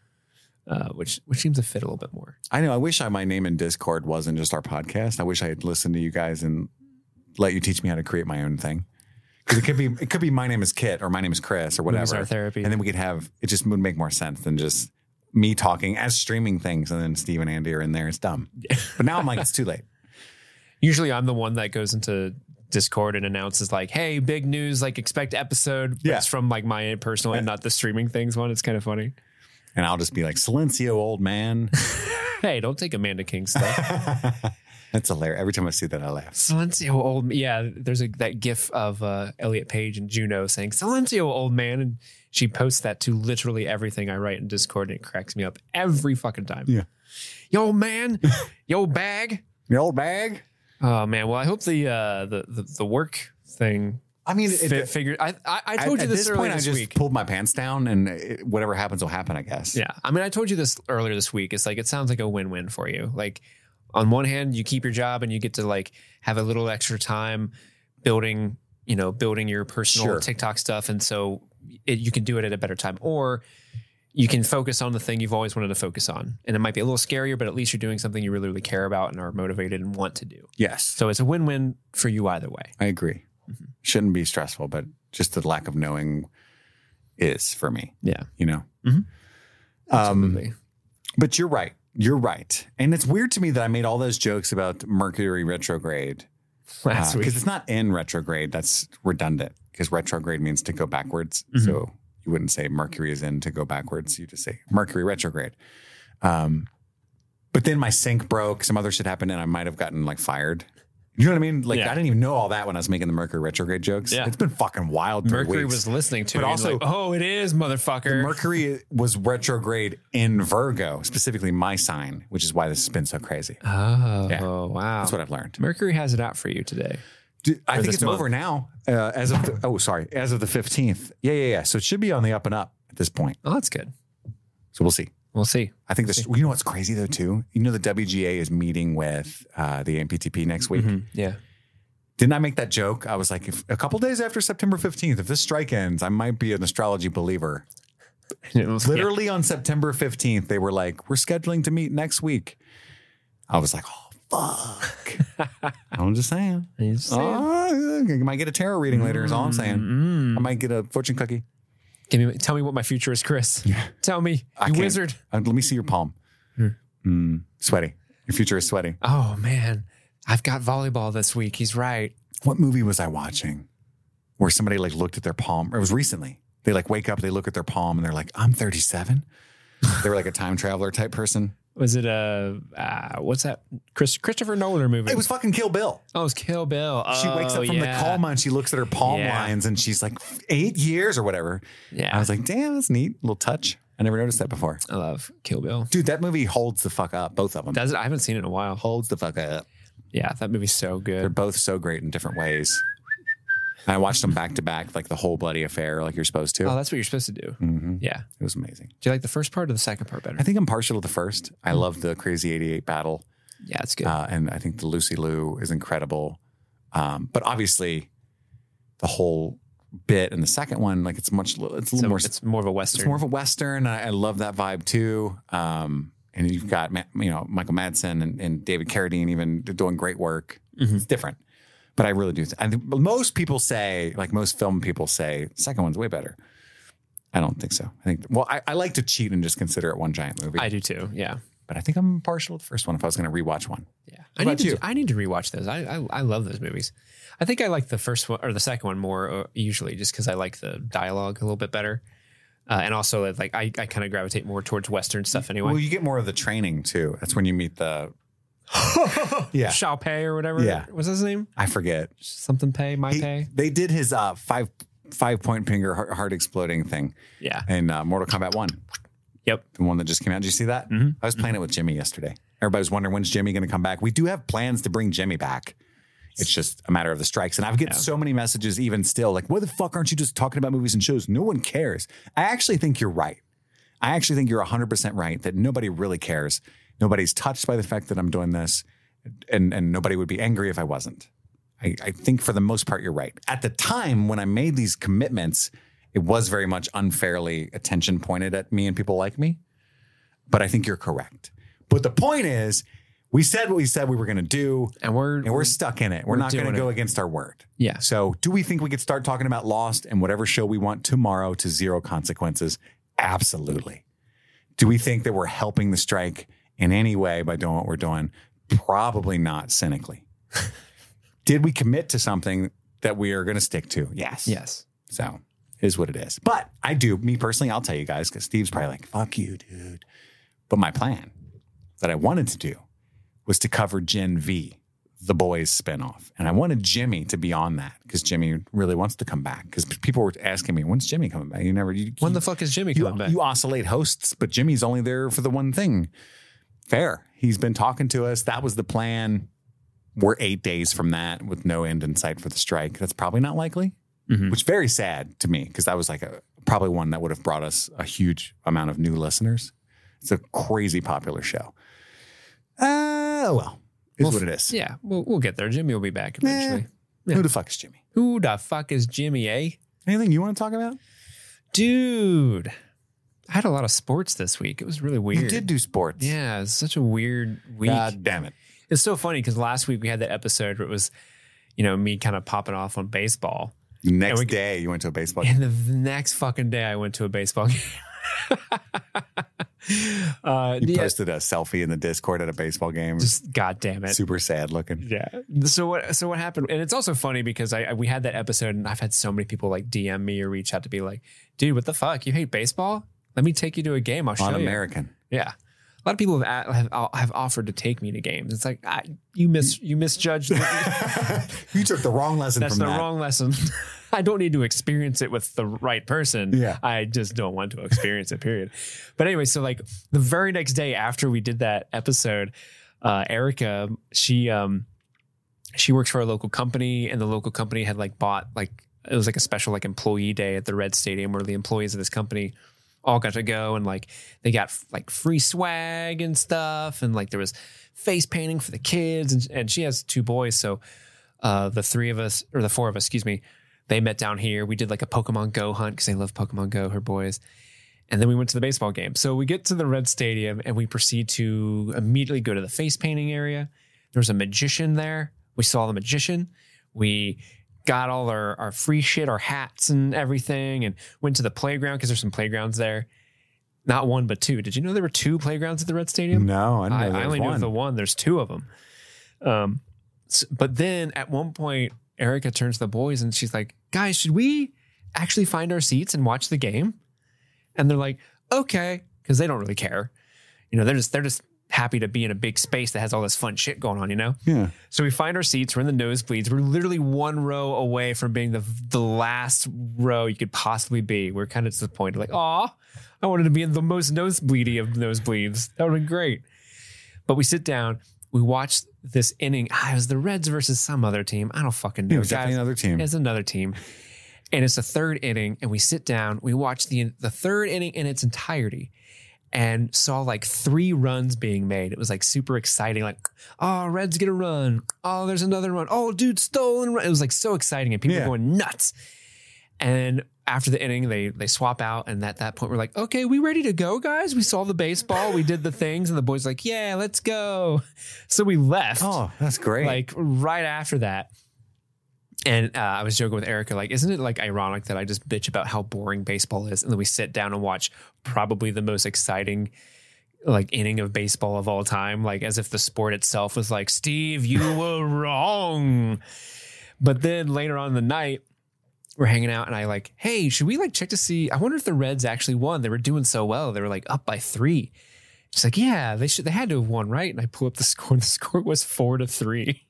uh, which which seems to fit a little bit more. I know. I wish I, my name in Discord wasn't just our podcast. I wish I had listened to you guys and let you teach me how to create my own thing. Because it could be it could be my name is Kit or my name is Chris or whatever. Our therapy, and then we could have it. Just would make more sense than just me talking as streaming things, and then Steve and Andy are in there. It's dumb. But now I'm like, it's too late. Usually I'm the one that goes into Discord and announces like, hey, big news, like expect episode. But yeah. It's from like my personal and not the streaming things one. It's kind of funny. And I'll just be like, Silencio, old man. Hey, don't take Amanda King stuff. That's hilarious. Every time I see that, I laugh. Silencio, old yeah. There's a that gif of uh, Elliot Page and Juno saying Silencio, old man, and she posts that to literally everything I write in Discord, and it cracks me up every fucking time. Yeah, yo man, yo bag, your old bag. Oh man, well I hope the uh, the, the the work thing. I mean, it, fi- figured. I I, I told I, you this, this earlier point, this I just week. Pulled my pants down, and it, whatever happens will happen. I guess. Yeah, I mean, I told you this earlier this week. It's like it sounds like a win-win for you. Like, on one hand, you keep your job and you get to like have a little extra time building, you know, building your personal sure. TikTok stuff, and so it, you can do it at a better time, or you can focus on the thing you've always wanted to focus on, and it might be a little scarier, but at least you're doing something you really, really care about and are motivated and want to do. Yes. So it's a win-win for you either way. I agree. Mm-hmm. Shouldn't be stressful, but just the lack of knowing is for me. Yeah. You know? Mm-hmm. Absolutely. Um, but you're right. You're right. And it's weird to me that I made all those jokes about Mercury retrograde last week. Because it's not in retrograde. That's redundant because retrograde means to go backwards. Mm-hmm. So you wouldn't say Mercury is in to go backwards. You just say Mercury retrograde. Um, but then my sync broke. Some other shit happened and I might have gotten like fired. You know what I mean? Like Yeah. I didn't even know all that when I was making the Mercury retrograde jokes. Yeah. It's been fucking wild. three Mercury weeks. was listening to But it. and also- like, oh, it is, motherfucker. Mercury was retrograde in Virgo, specifically my sign, which is why this has been so crazy. Oh, Yeah. wow. That's what I've learned. Mercury has it out for you today. Dude, I Or think this it's month. over now. Uh, as of the, oh, sorry, as of the fifteenth. Yeah, yeah, yeah. So it should be on the up and up at this point. Oh, that's good. So we'll see. We'll see. I think this. You know what's crazy though too? You know the W G A is meeting with uh, the A M P T P next week. Mhm. Yeah. Didn't I make that joke? I was like, if a couple days after September fifteenth, if this strike ends, I might be an astrology believer. It was- Literally on September fifteenth, they were like, we're scheduling to meet next week. I was like, oh, fuck. I'm just saying. Yeah. He's saying, Oh, I might get a tarot reading later is all I'm saying. mm, I might get a fortune cookie. Give me, tell me what my future is, Chris. Tell me, I you can't- wizard. Uh, let me see your palm. Mm, sweaty. Your future is sweaty. Oh, man. I've got volleyball this week. He's right. What movie was I watching where somebody like looked at their palm? It was recently. They like wake up, they look at their palm and they're like, I'm thirty-seven. They were like a time traveler type person. Was it a, uh, what's that? Chris, Christopher Nolan movie? It was fucking Kill Bill. Oh, it was Kill Bill. Oh, She wakes up from yeah. the coma and she looks at her palm Yeah. lines and she's like, eight years or whatever. Yeah. I was like, damn, that's neat. Little touch. I never noticed that before. I love Kill Bill. Dude, that movie holds the fuck up. Both of them. Does it? I haven't seen it in a while. holds the fuck up. Yeah, that movie's so They're good. both so great in different ways. And I watched them back to back, like the whole bloody affair, like you're supposed to. Oh, that's what you're supposed to do. hmm Yeah. It was amazing. Do you like the first part or the second part better? I think I'm partial to the first. I love the Crazy eighty-eight battle. Yeah, it's good. Uh, and I think the Lucy Liu is incredible. Um, but obviously, the whole bit in the second one, like it's much, it's a little so more, it's more of a Western. it's more of a Western. I, I love that vibe too. Um, and you've got, Ma- you know, Michael Madsen and, and David Carradine even doing great work. Mhm. It's different. But I really do. Th- I think most people say, like most film people say, the second one's way better. I don't think so. I think, well, I, I like to cheat and just consider it one giant movie. I do too. Yeah. But I think I'm partial to the first one if I was going to rewatch one. Yeah. What I need about to, you? I need to rewatch those. I, I I love those movies. I think I like the first one or the second one more uh, usually just because I like the dialogue a little bit better. Uh, and also like I, I kind of gravitate more towards Western stuff anyway. Well, you get more of the training too. That's when you meet the, yeah, Shao Pei or whatever. Yeah. What's his name? I forget. Something Pei, my He- Pei. they did his uh, five five point finger heart, heart exploding thing Yeah. in uh, Mortal Kombat one. Yep. The one that just came out. Did you see that? Mhm. I was playing it with Jimmy yesterday. Everybody was wondering when's Jimmy going to come back. We do have plans to bring Jimmy back. It's just a matter of the strikes. And I've get Yeah. so many messages even still like, why the fuck aren't you just talking about movies and shows? No one cares. I actually think you're right. I actually think you're one hundred percent right that nobody really cares. Nobody's touched by the fact that I'm doing this. And, and nobody would be angry if I wasn't. I, I think for the most part, you're right. At the time when I made these commitments, it was very much unfairly attention pointed at me and people like me. But I think you're correct. But the point is, we said what we said we were going to do, And we're and we're stuck in it. We're, we're not going to doing go it. against our word. Yeah. So do we think we could start talking about Lost and whatever show we want tomorrow to zero consequences? Absolutely. Do we think that we're helping the strike in any way by doing what we're doing? Probably not cynically. Did we commit to something that we are going to stick to? Yes. Yes. So it is what it is. But I do, me personally, I'll tell you guys, because Steve's probably like, fuck you, dude. But my plan that I wanted to do was to cover Gen V, the boys spinoff. And I wanted Jimmy to be on that because Jimmy really wants to come back. Because people were asking me, when's Jimmy coming back? You never, you, When the fuck is Jimmy you, coming back? you oscillate hosts, but Jimmy's only there for the one thing. Fair. He's been talking to us. That was the plan. We're eight days from that with no end in sight for the strike. That's probably not likely, Mhm. which is very sad to me because that was like a probably one that would have brought us a huge amount of new listeners. It's a crazy popular show. Uh, well, is Well, what it is. Yeah, we'll, we'll get there. Jimmy will be back eventually. Yeah. Who the fuck is Jimmy? Who the fuck is Jimmy, eh? Anything you want to talk about? Dude, I had a lot of sports this week. It was really weird. You did do sports. Yeah, it's such a weird week. God damn it. It's so funny because last week we had that episode where it was, you know, me kind of popping off on baseball. The next we- day you went to a baseball game. And the next fucking day I went to a baseball game. Uh, You yeah, posted a selfie in the Discord at a baseball game. just God damn it. Super sad looking. Yeah. So what? So what happened? And it's also funny because I, I we had that episode, and I've had so many people like D M me or reach out to be like, "Dude, what the fuck? You hate baseball? Let me take you to a game. I'll show On you." American. Yeah. A lot of people have, a- have have offered to take me to games. It's like I, you mis you misjudged. You took the wrong lesson That's from the that. wrong lesson. I don't need to experience it with the right person. Yeah. I just don't want to experience it, period. But anyway, so like the very next day after we did that episode, uh, Erica, she um she works for a local company, and the local company had like bought like it was like a special like employee day at the Red Stadium where the employees of this company all got to go, and like they got like free swag and stuff, and like there was face painting for the kids, and, and she has two boys, so uh the three of us or the four of us, excuse me, they met down here. We did like a Pokemon Go hunt because they love Pokemon Go, her boys. And then we went to the baseball game. So we get to the Red Stadium and we proceed to immediately go to the face painting area. There was a magician there. We saw the magician. We got all our, our free shit, our hats and everything, and went to the playground because there's some playgrounds there. Not one, but two. Did you know there were two playgrounds at the Red Stadium? No, I, didn't know I, there I was only knew one. the one. There's two of them. Um, s- but then at one point, Erica turns to the boys and she's like, "Guys, should we actually find our seats and watch the game?" And they're like, "Okay," because they don't really care. You know, they're just they're just happy to be in a big space that has all this fun shit going on. You know. Yeah. So we find our seats. We're in the nosebleeds. We're literally one row away from being the the last row you could possibly be. We're kind of disappointed. Like, "Aw, I wanted to be in the most nosebleedy of nosebleeds. That would have been great." But we sit down. We watch this inning. Ah, it was the Reds versus some other team. I don't fucking know. It was definitely guys. another team. It's another team. And it's the third inning. And we sit down. We watch the the third inning in its entirety and saw like three runs being made. It was like super exciting. Like, oh, Reds get a run. Oh, there's another run. Oh, dude, stolen run. It was like so exciting. And people Yeah. were going nuts. And after the inning, they they swap out. And at that point, we're like, "Okay, we ready to go, guys? We saw the baseball. We did the things." And the boys like, "Yeah, let's go." So we left. Oh, that's great. Like right after that. And uh, I was joking with Erica, like, isn't it like ironic that I just bitch about how boring baseball is? And then we sit down and watch probably the most exciting like inning of baseball of all time, like as if the sport itself was like, "Steve, you were wrong." But then later on in the night, we're hanging out and I like, "Hey, should we like check to see? I wonder if the Reds actually won. They were doing so well. They were like up by three." She's like, "Yeah, they should. They had to have won, right?" And I pull up the score. And the score was four to three.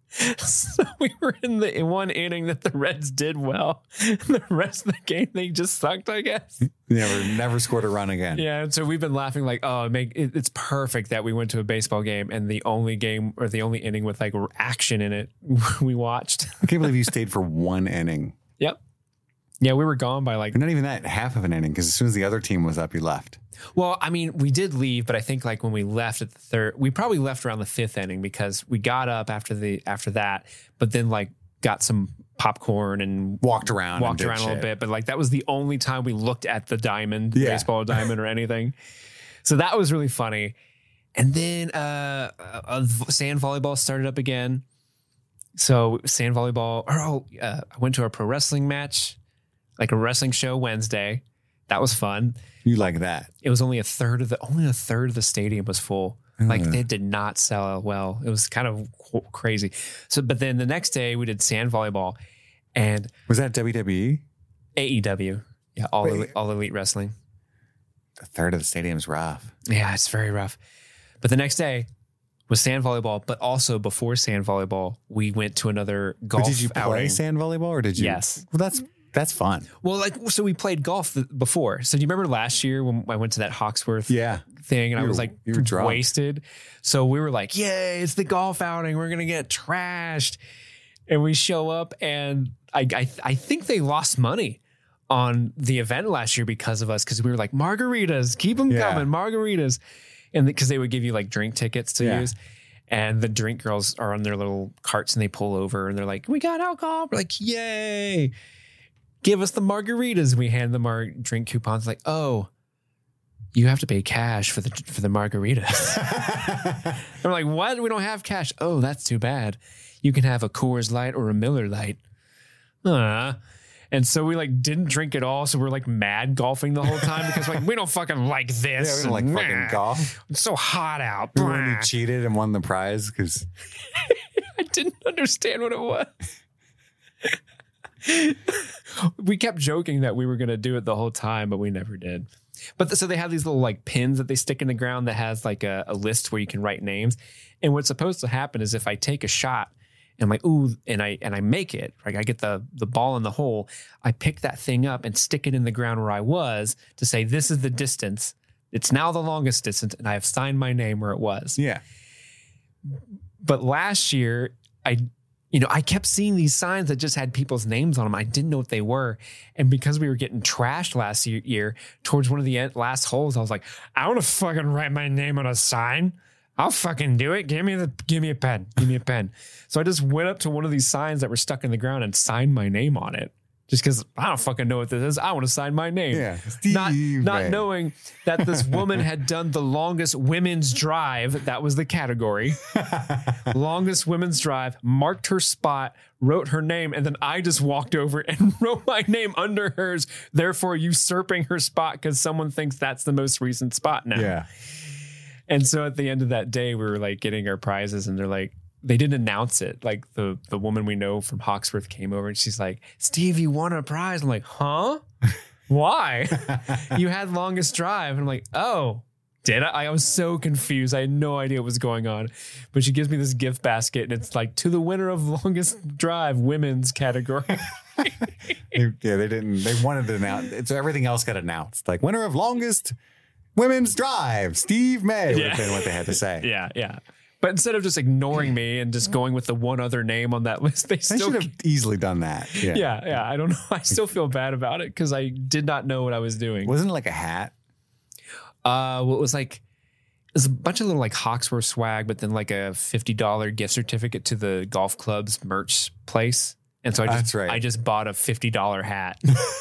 So we were in the in one inning that the Reds did well. And the rest of the game, they just sucked, I guess. never, never scored a run again. Yeah, and so we've been laughing like, oh, it make, it, it's perfect that we went to a baseball game and the only game or the only inning with like action in it we watched. I can't believe you stayed for one inning. Yep. Yeah, we were gone by like, And not even that, half of an inning, because as soon as the other team was up, you left. well, I mean, we did leave, but I think like when we left at the third, we probably left around the fifth inning because we got up after the after that, but then like got some popcorn and Walked around. walked and did around a little shit. bit, but like that was the only time we looked at the diamond, Yeah. baseball diamond or anything. So that was really funny. And then uh, uh, sand volleyball started up again. So sand volleyball, or oh, uh, I went to a pro wrestling match, like a wrestling show Wednesday. That was fun. You like that. It was only a third of the only a third of the stadium was full. Like Mm. they did not sell out well. It was kind of qu- crazy. So, but then the next day we did sand volleyball and Was that W W E? A E W. Yeah, all Wait. elite, all elite wrestling. A third of the stadium's rough. Yeah, it's very rough. But the next day was sand volleyball. But also before sand volleyball, we went to another golf But did you play outing. sand volleyball or did you? Yes. Well, that's that's fun. Well, like so, we played golf th- before. So do you remember last year when I went to that Hawksworth Yeah. thing and I You was were- like you were drunk. wasted? So we were like, "Yay, it's the golf outing. We're gonna get trashed." And we show up, and I I, I think they lost money on the event last year because of us, because we were like, "Margaritas, keep them Yeah. coming, margaritas," and because they would give you like drink tickets to Yeah. use. And the drink girls are on their little carts and they pull over and they're like, "We got alcohol." We're like, "Yay. Give us the margaritas." We hand them our drink coupons. Like, "Oh, you have to pay cash for the for the margaritas." I'm like, "What? We don't have cash." "Oh, that's too bad. You can have a Coors Light or a Miller Light." Uh. And so we like didn't drink at all. So we're like mad golfing the whole time because like we don't fucking like this. Yeah, we don't like Nah. fucking golf. It's so hot out. Remember when you Blah. cheated and won the prize? Because I didn't understand what it was. We kept joking that we were going to do it the whole time, but we never did. But th- so they have these little like pins that they stick in the ground that has like a, a list where you can write names. And what's supposed to happen is if I take a shot and I'm like, ooh, and I and I make it, like I get the the ball in the hole, I pick that thing up and stick it in the ground where I was to say, this is the distance. It's now the longest distance, and I have signed my name where it was. yeah. But last year, I, you know, I kept seeing these signs that just had people's names on them. I didn't know what they were. And because we were getting trashed last year, year towards one of the end, last holes, I was like, I want to fucking write my name on a sign. I'll fucking do it. Give me the, give me a pen. Give me a pen. So I just went up to one of these signs that were stuck in the ground and signed my name on it. Just because I don't fucking know what this is. I want to sign my name. Yeah. Not, Steve not Ray. knowing that this woman had done the longest women's drive. That was the category. Longest women's drive, marked her spot, wrote her name, and then I just walked over and wrote my name under hers, therefore usurping her spot because someone thinks that's the most recent spot now. Yeah. And so at the end of that day, we were like getting our prizes, and they're like, they didn't announce it. Like the the woman we know from Hawksworth came over and she's like, Steve, you won a prize. I'm like, huh? Why? You had longest drive. And I'm like, oh, did I? I was so confused. I had no idea what was going on. But she gives me this gift basket and it's like, to the winner of longest drive, women's category. They- yeah, they didn't. They wanted to announce it, so everything else got announced. Like winner of longest women's drive, Steve May would have Yeah. been what they had to say. yeah, yeah. But instead of just ignoring me and just going with the one other name on that list, they They still should have easily done that. Yeah. Yeah, yeah. I don't know. I still feel bad about it because I did not know what I was doing. Wasn't it like a hat? Uh, well, it was like, it was a bunch of little like Hawksworth swag, but then like a fifty dollars gift certificate to the golf club's merch place. And so I just, That's right. I just bought a fifty dollars hat.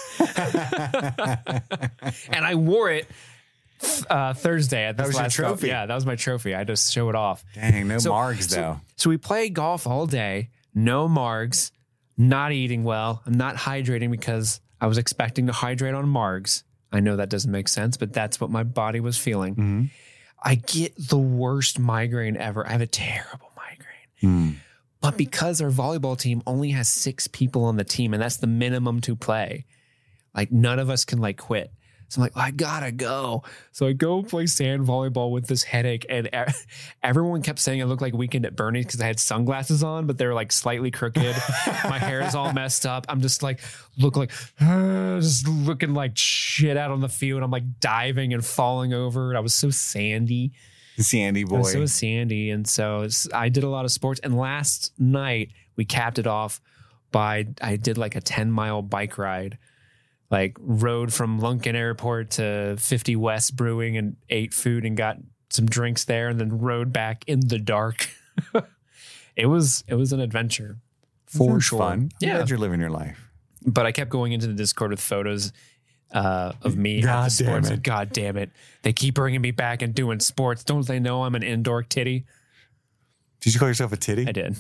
And I wore it uh, Thursday at this That was your last golf- trophy. Yeah, that was my trophy. I just show it off. Dang, no So- margs so- though. So we play golf all day, no margs, not eating well. I'm not hydrating because I was expecting to hydrate on margs. I know that doesn't make sense, but that's what my body was feeling. Mm-hmm. I get the worst migraine ever. I have a terrible migraine. Mm. But because our volleyball team only has six people on the team, and that's the minimum to play, like none of us can like quit. So I'm like, I gotta go. So I go play sand volleyball with this headache, and e- everyone kept saying I looked like Weekend at Bernie's because I had sunglasses on, but they're like slightly crooked. My hair is all messed up. I'm just like, look like, uh, just looking like shit out on the field. I'm like diving and falling over. I was so sandy. Sandy I boy. was so sandy. And so it's, I did a lot of sports. And last night we capped it off by, I did like a ten mile bike ride, like rode from Lunken Airport to fifty West Brewing and ate food and got some drinks there and then rode back in the dark. It was, it was an adventure for Sounds sure. fun. I'm Yeah. glad you're living your life. But I kept going into the Discord with photos uh, of me. at God the damn sports. it. God damn it. They keep bringing me back and doing sports. Don't they know I'm an indoor titty? Did you call yourself a titty? I did.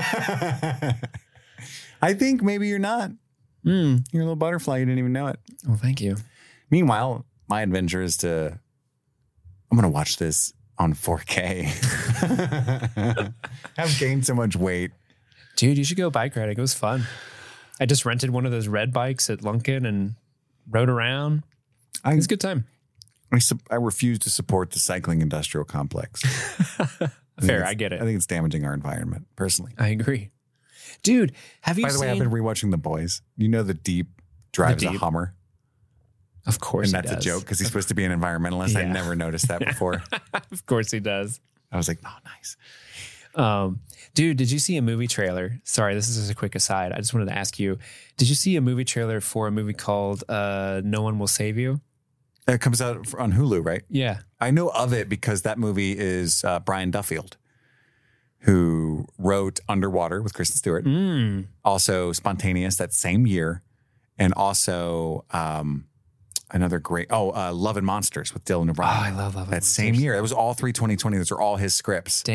I think maybe you're not. Mm. You're a little butterfly. You didn't even know it. Oh, thank you. Meanwhile, my adventure is to, I'm going to watch this on four K. I've gained so much weight. Dude, you should go bike riding. It was fun. I just rented one of those red bikes at Lunken and rode around. I, It was a good time. I, su- I refuse to support the cycling industrial complex. I think Fair, it's- I get it. I think it's damaging our environment, personally. I agree. Dude, have you By the seen... way, I've been rewatching The Boys. You know the Deep drives a Deep? Hummer? Of course And he that's a does. joke because he's supposed to be an environmentalist. I Yeah. never noticed that before. Of course he does. I was like, oh, nice. Um, dude, did you see a movie trailer? Sorry, this is just a quick aside. I just wanted to ask you, did you see a movie trailer for a movie called uh, No One Will Save You? It comes out on Hulu, right? Yeah. I know of it because that movie is uh, Brian Duffield, who wrote Underwater with Kristen Stewart, Mm. also Spontaneous that same year, and also um, another great, oh, uh, Love and Monsters with Dylan Oh, O'Brien. I love Love and that same Monsters. year. It was all three twenty twenty. Those are all his scripts. Damn.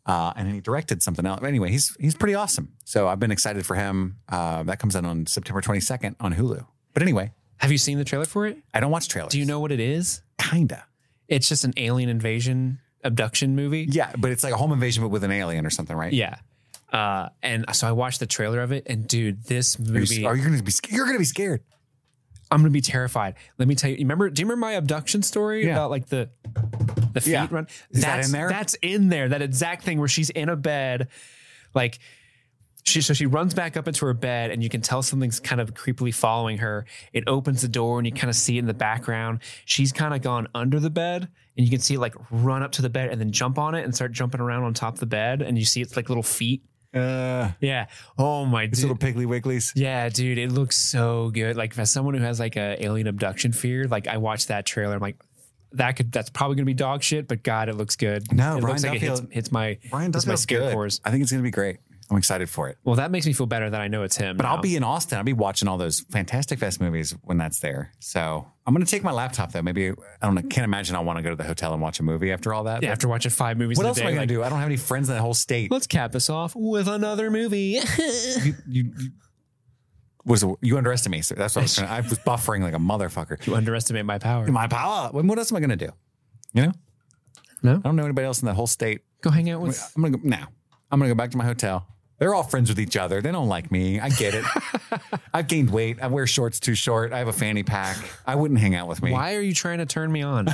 Uh, and then he directed something else. But anyway, he's he's pretty awesome. So I've been excited for him. Uh, that comes out on September twenty-second on Hulu. But anyway. Have you seen the trailer for it? I don't watch trailers. Do you know what it is? Kinda. It's just an alien invasion abduction movie. Yeah, but it's like a home invasion, but with an alien or something, right? Yeah. Uh, and so I watched the trailer of it, and dude, this movie. Are you, are you going to be? You're going to be scared. I'm going to be terrified. Let me tell you. Remember? Do you remember my abduction story Yeah. about like the the feet Yeah. run? Is that's, that in there? That's in there. That exact thing where she's in a bed, like. She, so she runs back up into her bed, and you can tell something's kind of creepily following her. It opens the door, and you kind of see it in the background. She's kind of gone under the bed, and you can see it like run up to the bed and then jump on it and start jumping around on top of the bed. And you see it's like little feet. Uh, Yeah. Oh my it's dude. little Piggly Wigglies. Yeah, dude, it looks so good. Like as someone who has like a alien abduction fear, like I watched that trailer, I'm like, that could that's probably gonna be dog shit, but God, it looks good. No, it Brian looks like it hits, Duffield- hits my Brian hits my Dufield's scare good. cores. I think it's going to be great. I'm excited for it. Well, that makes me feel better that I know it's him. But now. I'll be in Austin. I'll be watching all those Fantastic Fest movies when that's there. So I'm going to take my laptop though. Maybe, I don't know, can't imagine I'll want to go to the hotel and watch a movie after all that. yeah, But after watching five movies. what in a else am day, I going like, to do? I don't have any friends in that whole state. Let's cap this off with another movie. you, you, you, was you underestimate. So that's what I was, trying, I was buffering like a motherfucker. You underestimate my power. My power. What else am I going to do? You know? No? I don't know anybody else in that whole state. Go hang out with. I'm going to go now. I'm going to go back to my hotel. They're all friends with each other. They don't like me. I get it. I've gained weight. I wear shorts too short. I have a fanny pack. I wouldn't hang out with me. Why are you trying to turn me on? But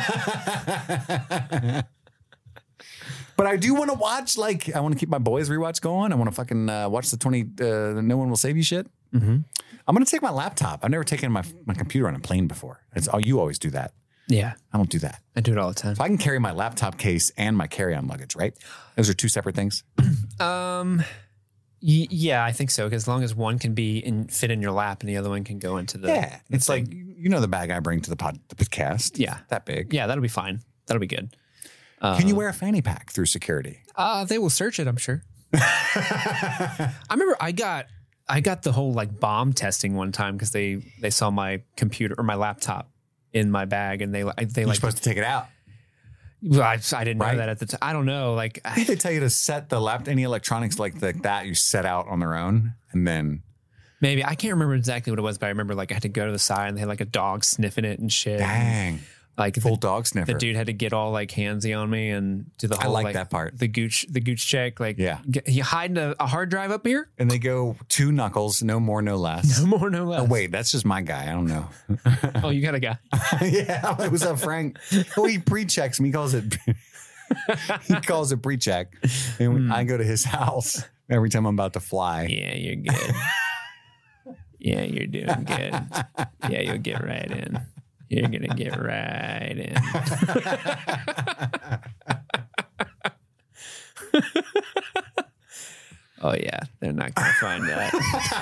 I do want to watch, like, I want to keep my boys rewatch going. I want to fucking uh, watch the twenty, uh, No One Will Save You shit. Mm-hmm. I'm going to take my laptop. I've never taken my, my computer on a plane before. It's oh, you always do that. Yeah, I don't do that. I do it all the time. So I can carry my laptop case and my carry-on luggage, right? Those are two separate things. Um, y- yeah, I think so. Because as long as one can be in, fit in your lap and the other one can go into the Yeah. the It's thing. like, you know the bag I bring to the, pod, the podcast. Yeah. That big. Yeah, that'll be fine. That'll be good. Uh, Can you wear a fanny pack through security? Uh, they will search it, I'm sure. I remember I got I got the whole like bomb testing one time because they they saw my computer or my laptop in my bag and they they You're like supposed to take it out. well, I, I didn't Right. know that at the time. I don't know. Like I think they tell you to set the lap, any electronics like the, that you set out on their own. And then, maybe I can't remember exactly what it was, but I remember like I had to go to the side and they had like a dog sniffing it and shit. dang, Like full the, dog sniffer. the dude had to get all like handsy on me and do the I whole like that part. The gooch the gooch check. Like Yeah. get, you hiding a, a hard drive up here? And they go two knuckles, no more, no less. No more, no less. Oh, wait, that's just my guy. I don't know. Oh, you got a guy. Yeah, it was a Frank. Oh, he pre-checks me. He calls it, he calls it pre-check. And when I go to his house every time I'm about to fly. Yeah, you're good. Yeah, you're doing good. Yeah, you'll get right in. You're going to get right in. Oh, yeah. They're not going to find that.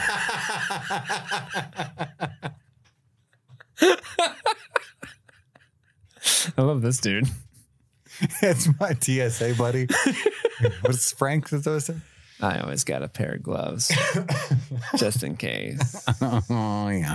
I love this dude. That's my T S A buddy. What's Frank supposed to say? I always got a pair of gloves just in case. Oh, yeah.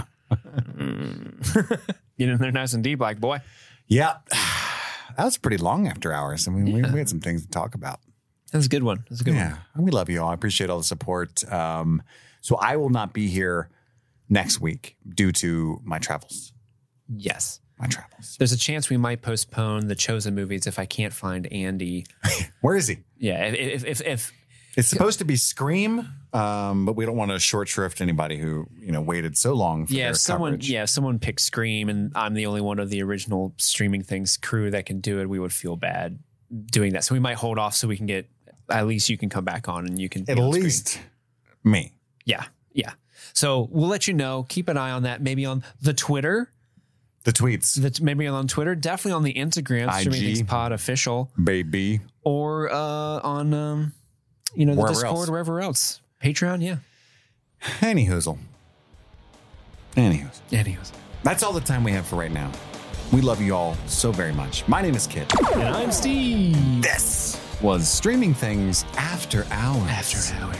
Get in there nice and deep, like, boy. Yeah. That was pretty long after hours. I mean, we, we had some things to talk about. That's a good one. That's a good Yeah. one. And we love you all. I appreciate all the support. Um, so I will not be here next week due to my travels. Yes. My travels. There's a chance we might postpone the Chosen movies if I can't find Andy. Where is he? Yeah, if if if, if It's supposed to be Scream, um, but we don't want to short shrift anybody who, you know, waited so long for yeah, their if someone coverage. yeah, if someone picked Scream and I'm the only one of the original streaming things crew that can do it, we would feel bad doing that. So we might hold off so we can get at least you can come back on and you can At be on screen. least me. Yeah, yeah. So we'll let you know. Keep an eye on that. Maybe on the Twitter. The tweets. That's maybe on Twitter. Definitely on the Instagram, I G. Streaming Things Pod official, Baby. or uh, on um, you know the Wherever Discord, else. wherever else. Patreon, yeah. Any hoozle. Any hoozle. Anyways, That's all the time we have for right now. We love you all so very much. My name is Kit. and I'm Steve. This was Streaming Things After Hours. After hours.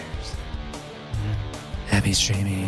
Happy streaming.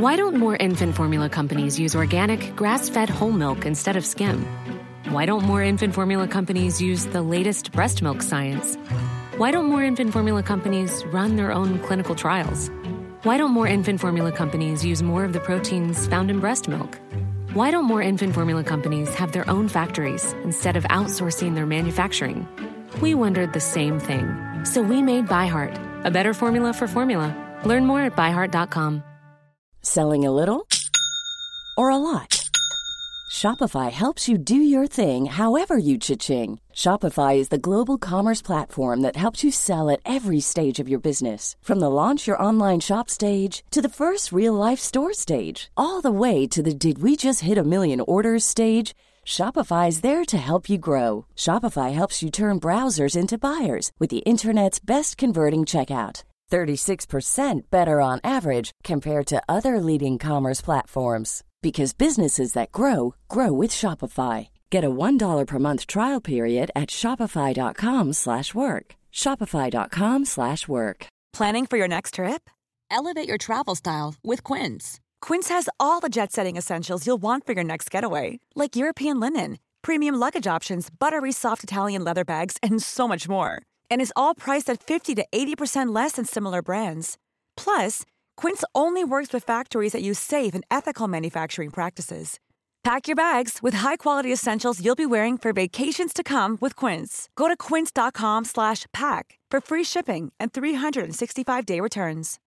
Why don't more infant formula companies use organic, grass-fed whole milk instead of skim? Why don't more infant formula companies use the latest breast milk science? Why don't more infant formula companies run their own clinical trials? Why don't more infant formula companies use more of the proteins found in breast milk? Why don't more infant formula companies have their own factories instead of outsourcing their manufacturing? We wondered the same thing. So we made ByHeart, a better formula for formula. Learn more at by heart dot com. Selling a little or a lot? Shopify helps you do your thing however you cha-ching. Shopify is the global commerce platform that helps you sell at every stage of your business. From the launch your online shop stage to the first real-life store stage, all the way to the did we just hit a million orders stage. Shopify is there to help you grow. Shopify helps you turn browsers into buyers with the internet's best converting checkout. thirty-six percent better on average compared to other leading commerce platforms. Because businesses that grow, grow with Shopify. Get a one dollar per month trial period at shopify.com slash work. Shopify.com slash work. Planning for your next trip? Elevate your travel style with Quince. Quince has all the jet-setting essentials you'll want for your next getaway, like European linen, premium luggage options, buttery soft Italian leather bags, and so much more. And is all priced at fifty to eighty percent less than similar brands. Plus, Quince only works with factories that use safe and ethical manufacturing practices. Pack your bags with high-quality essentials you'll be wearing for vacations to come with Quince. Go to quince.com slash pack for free shipping and three sixty-five day returns.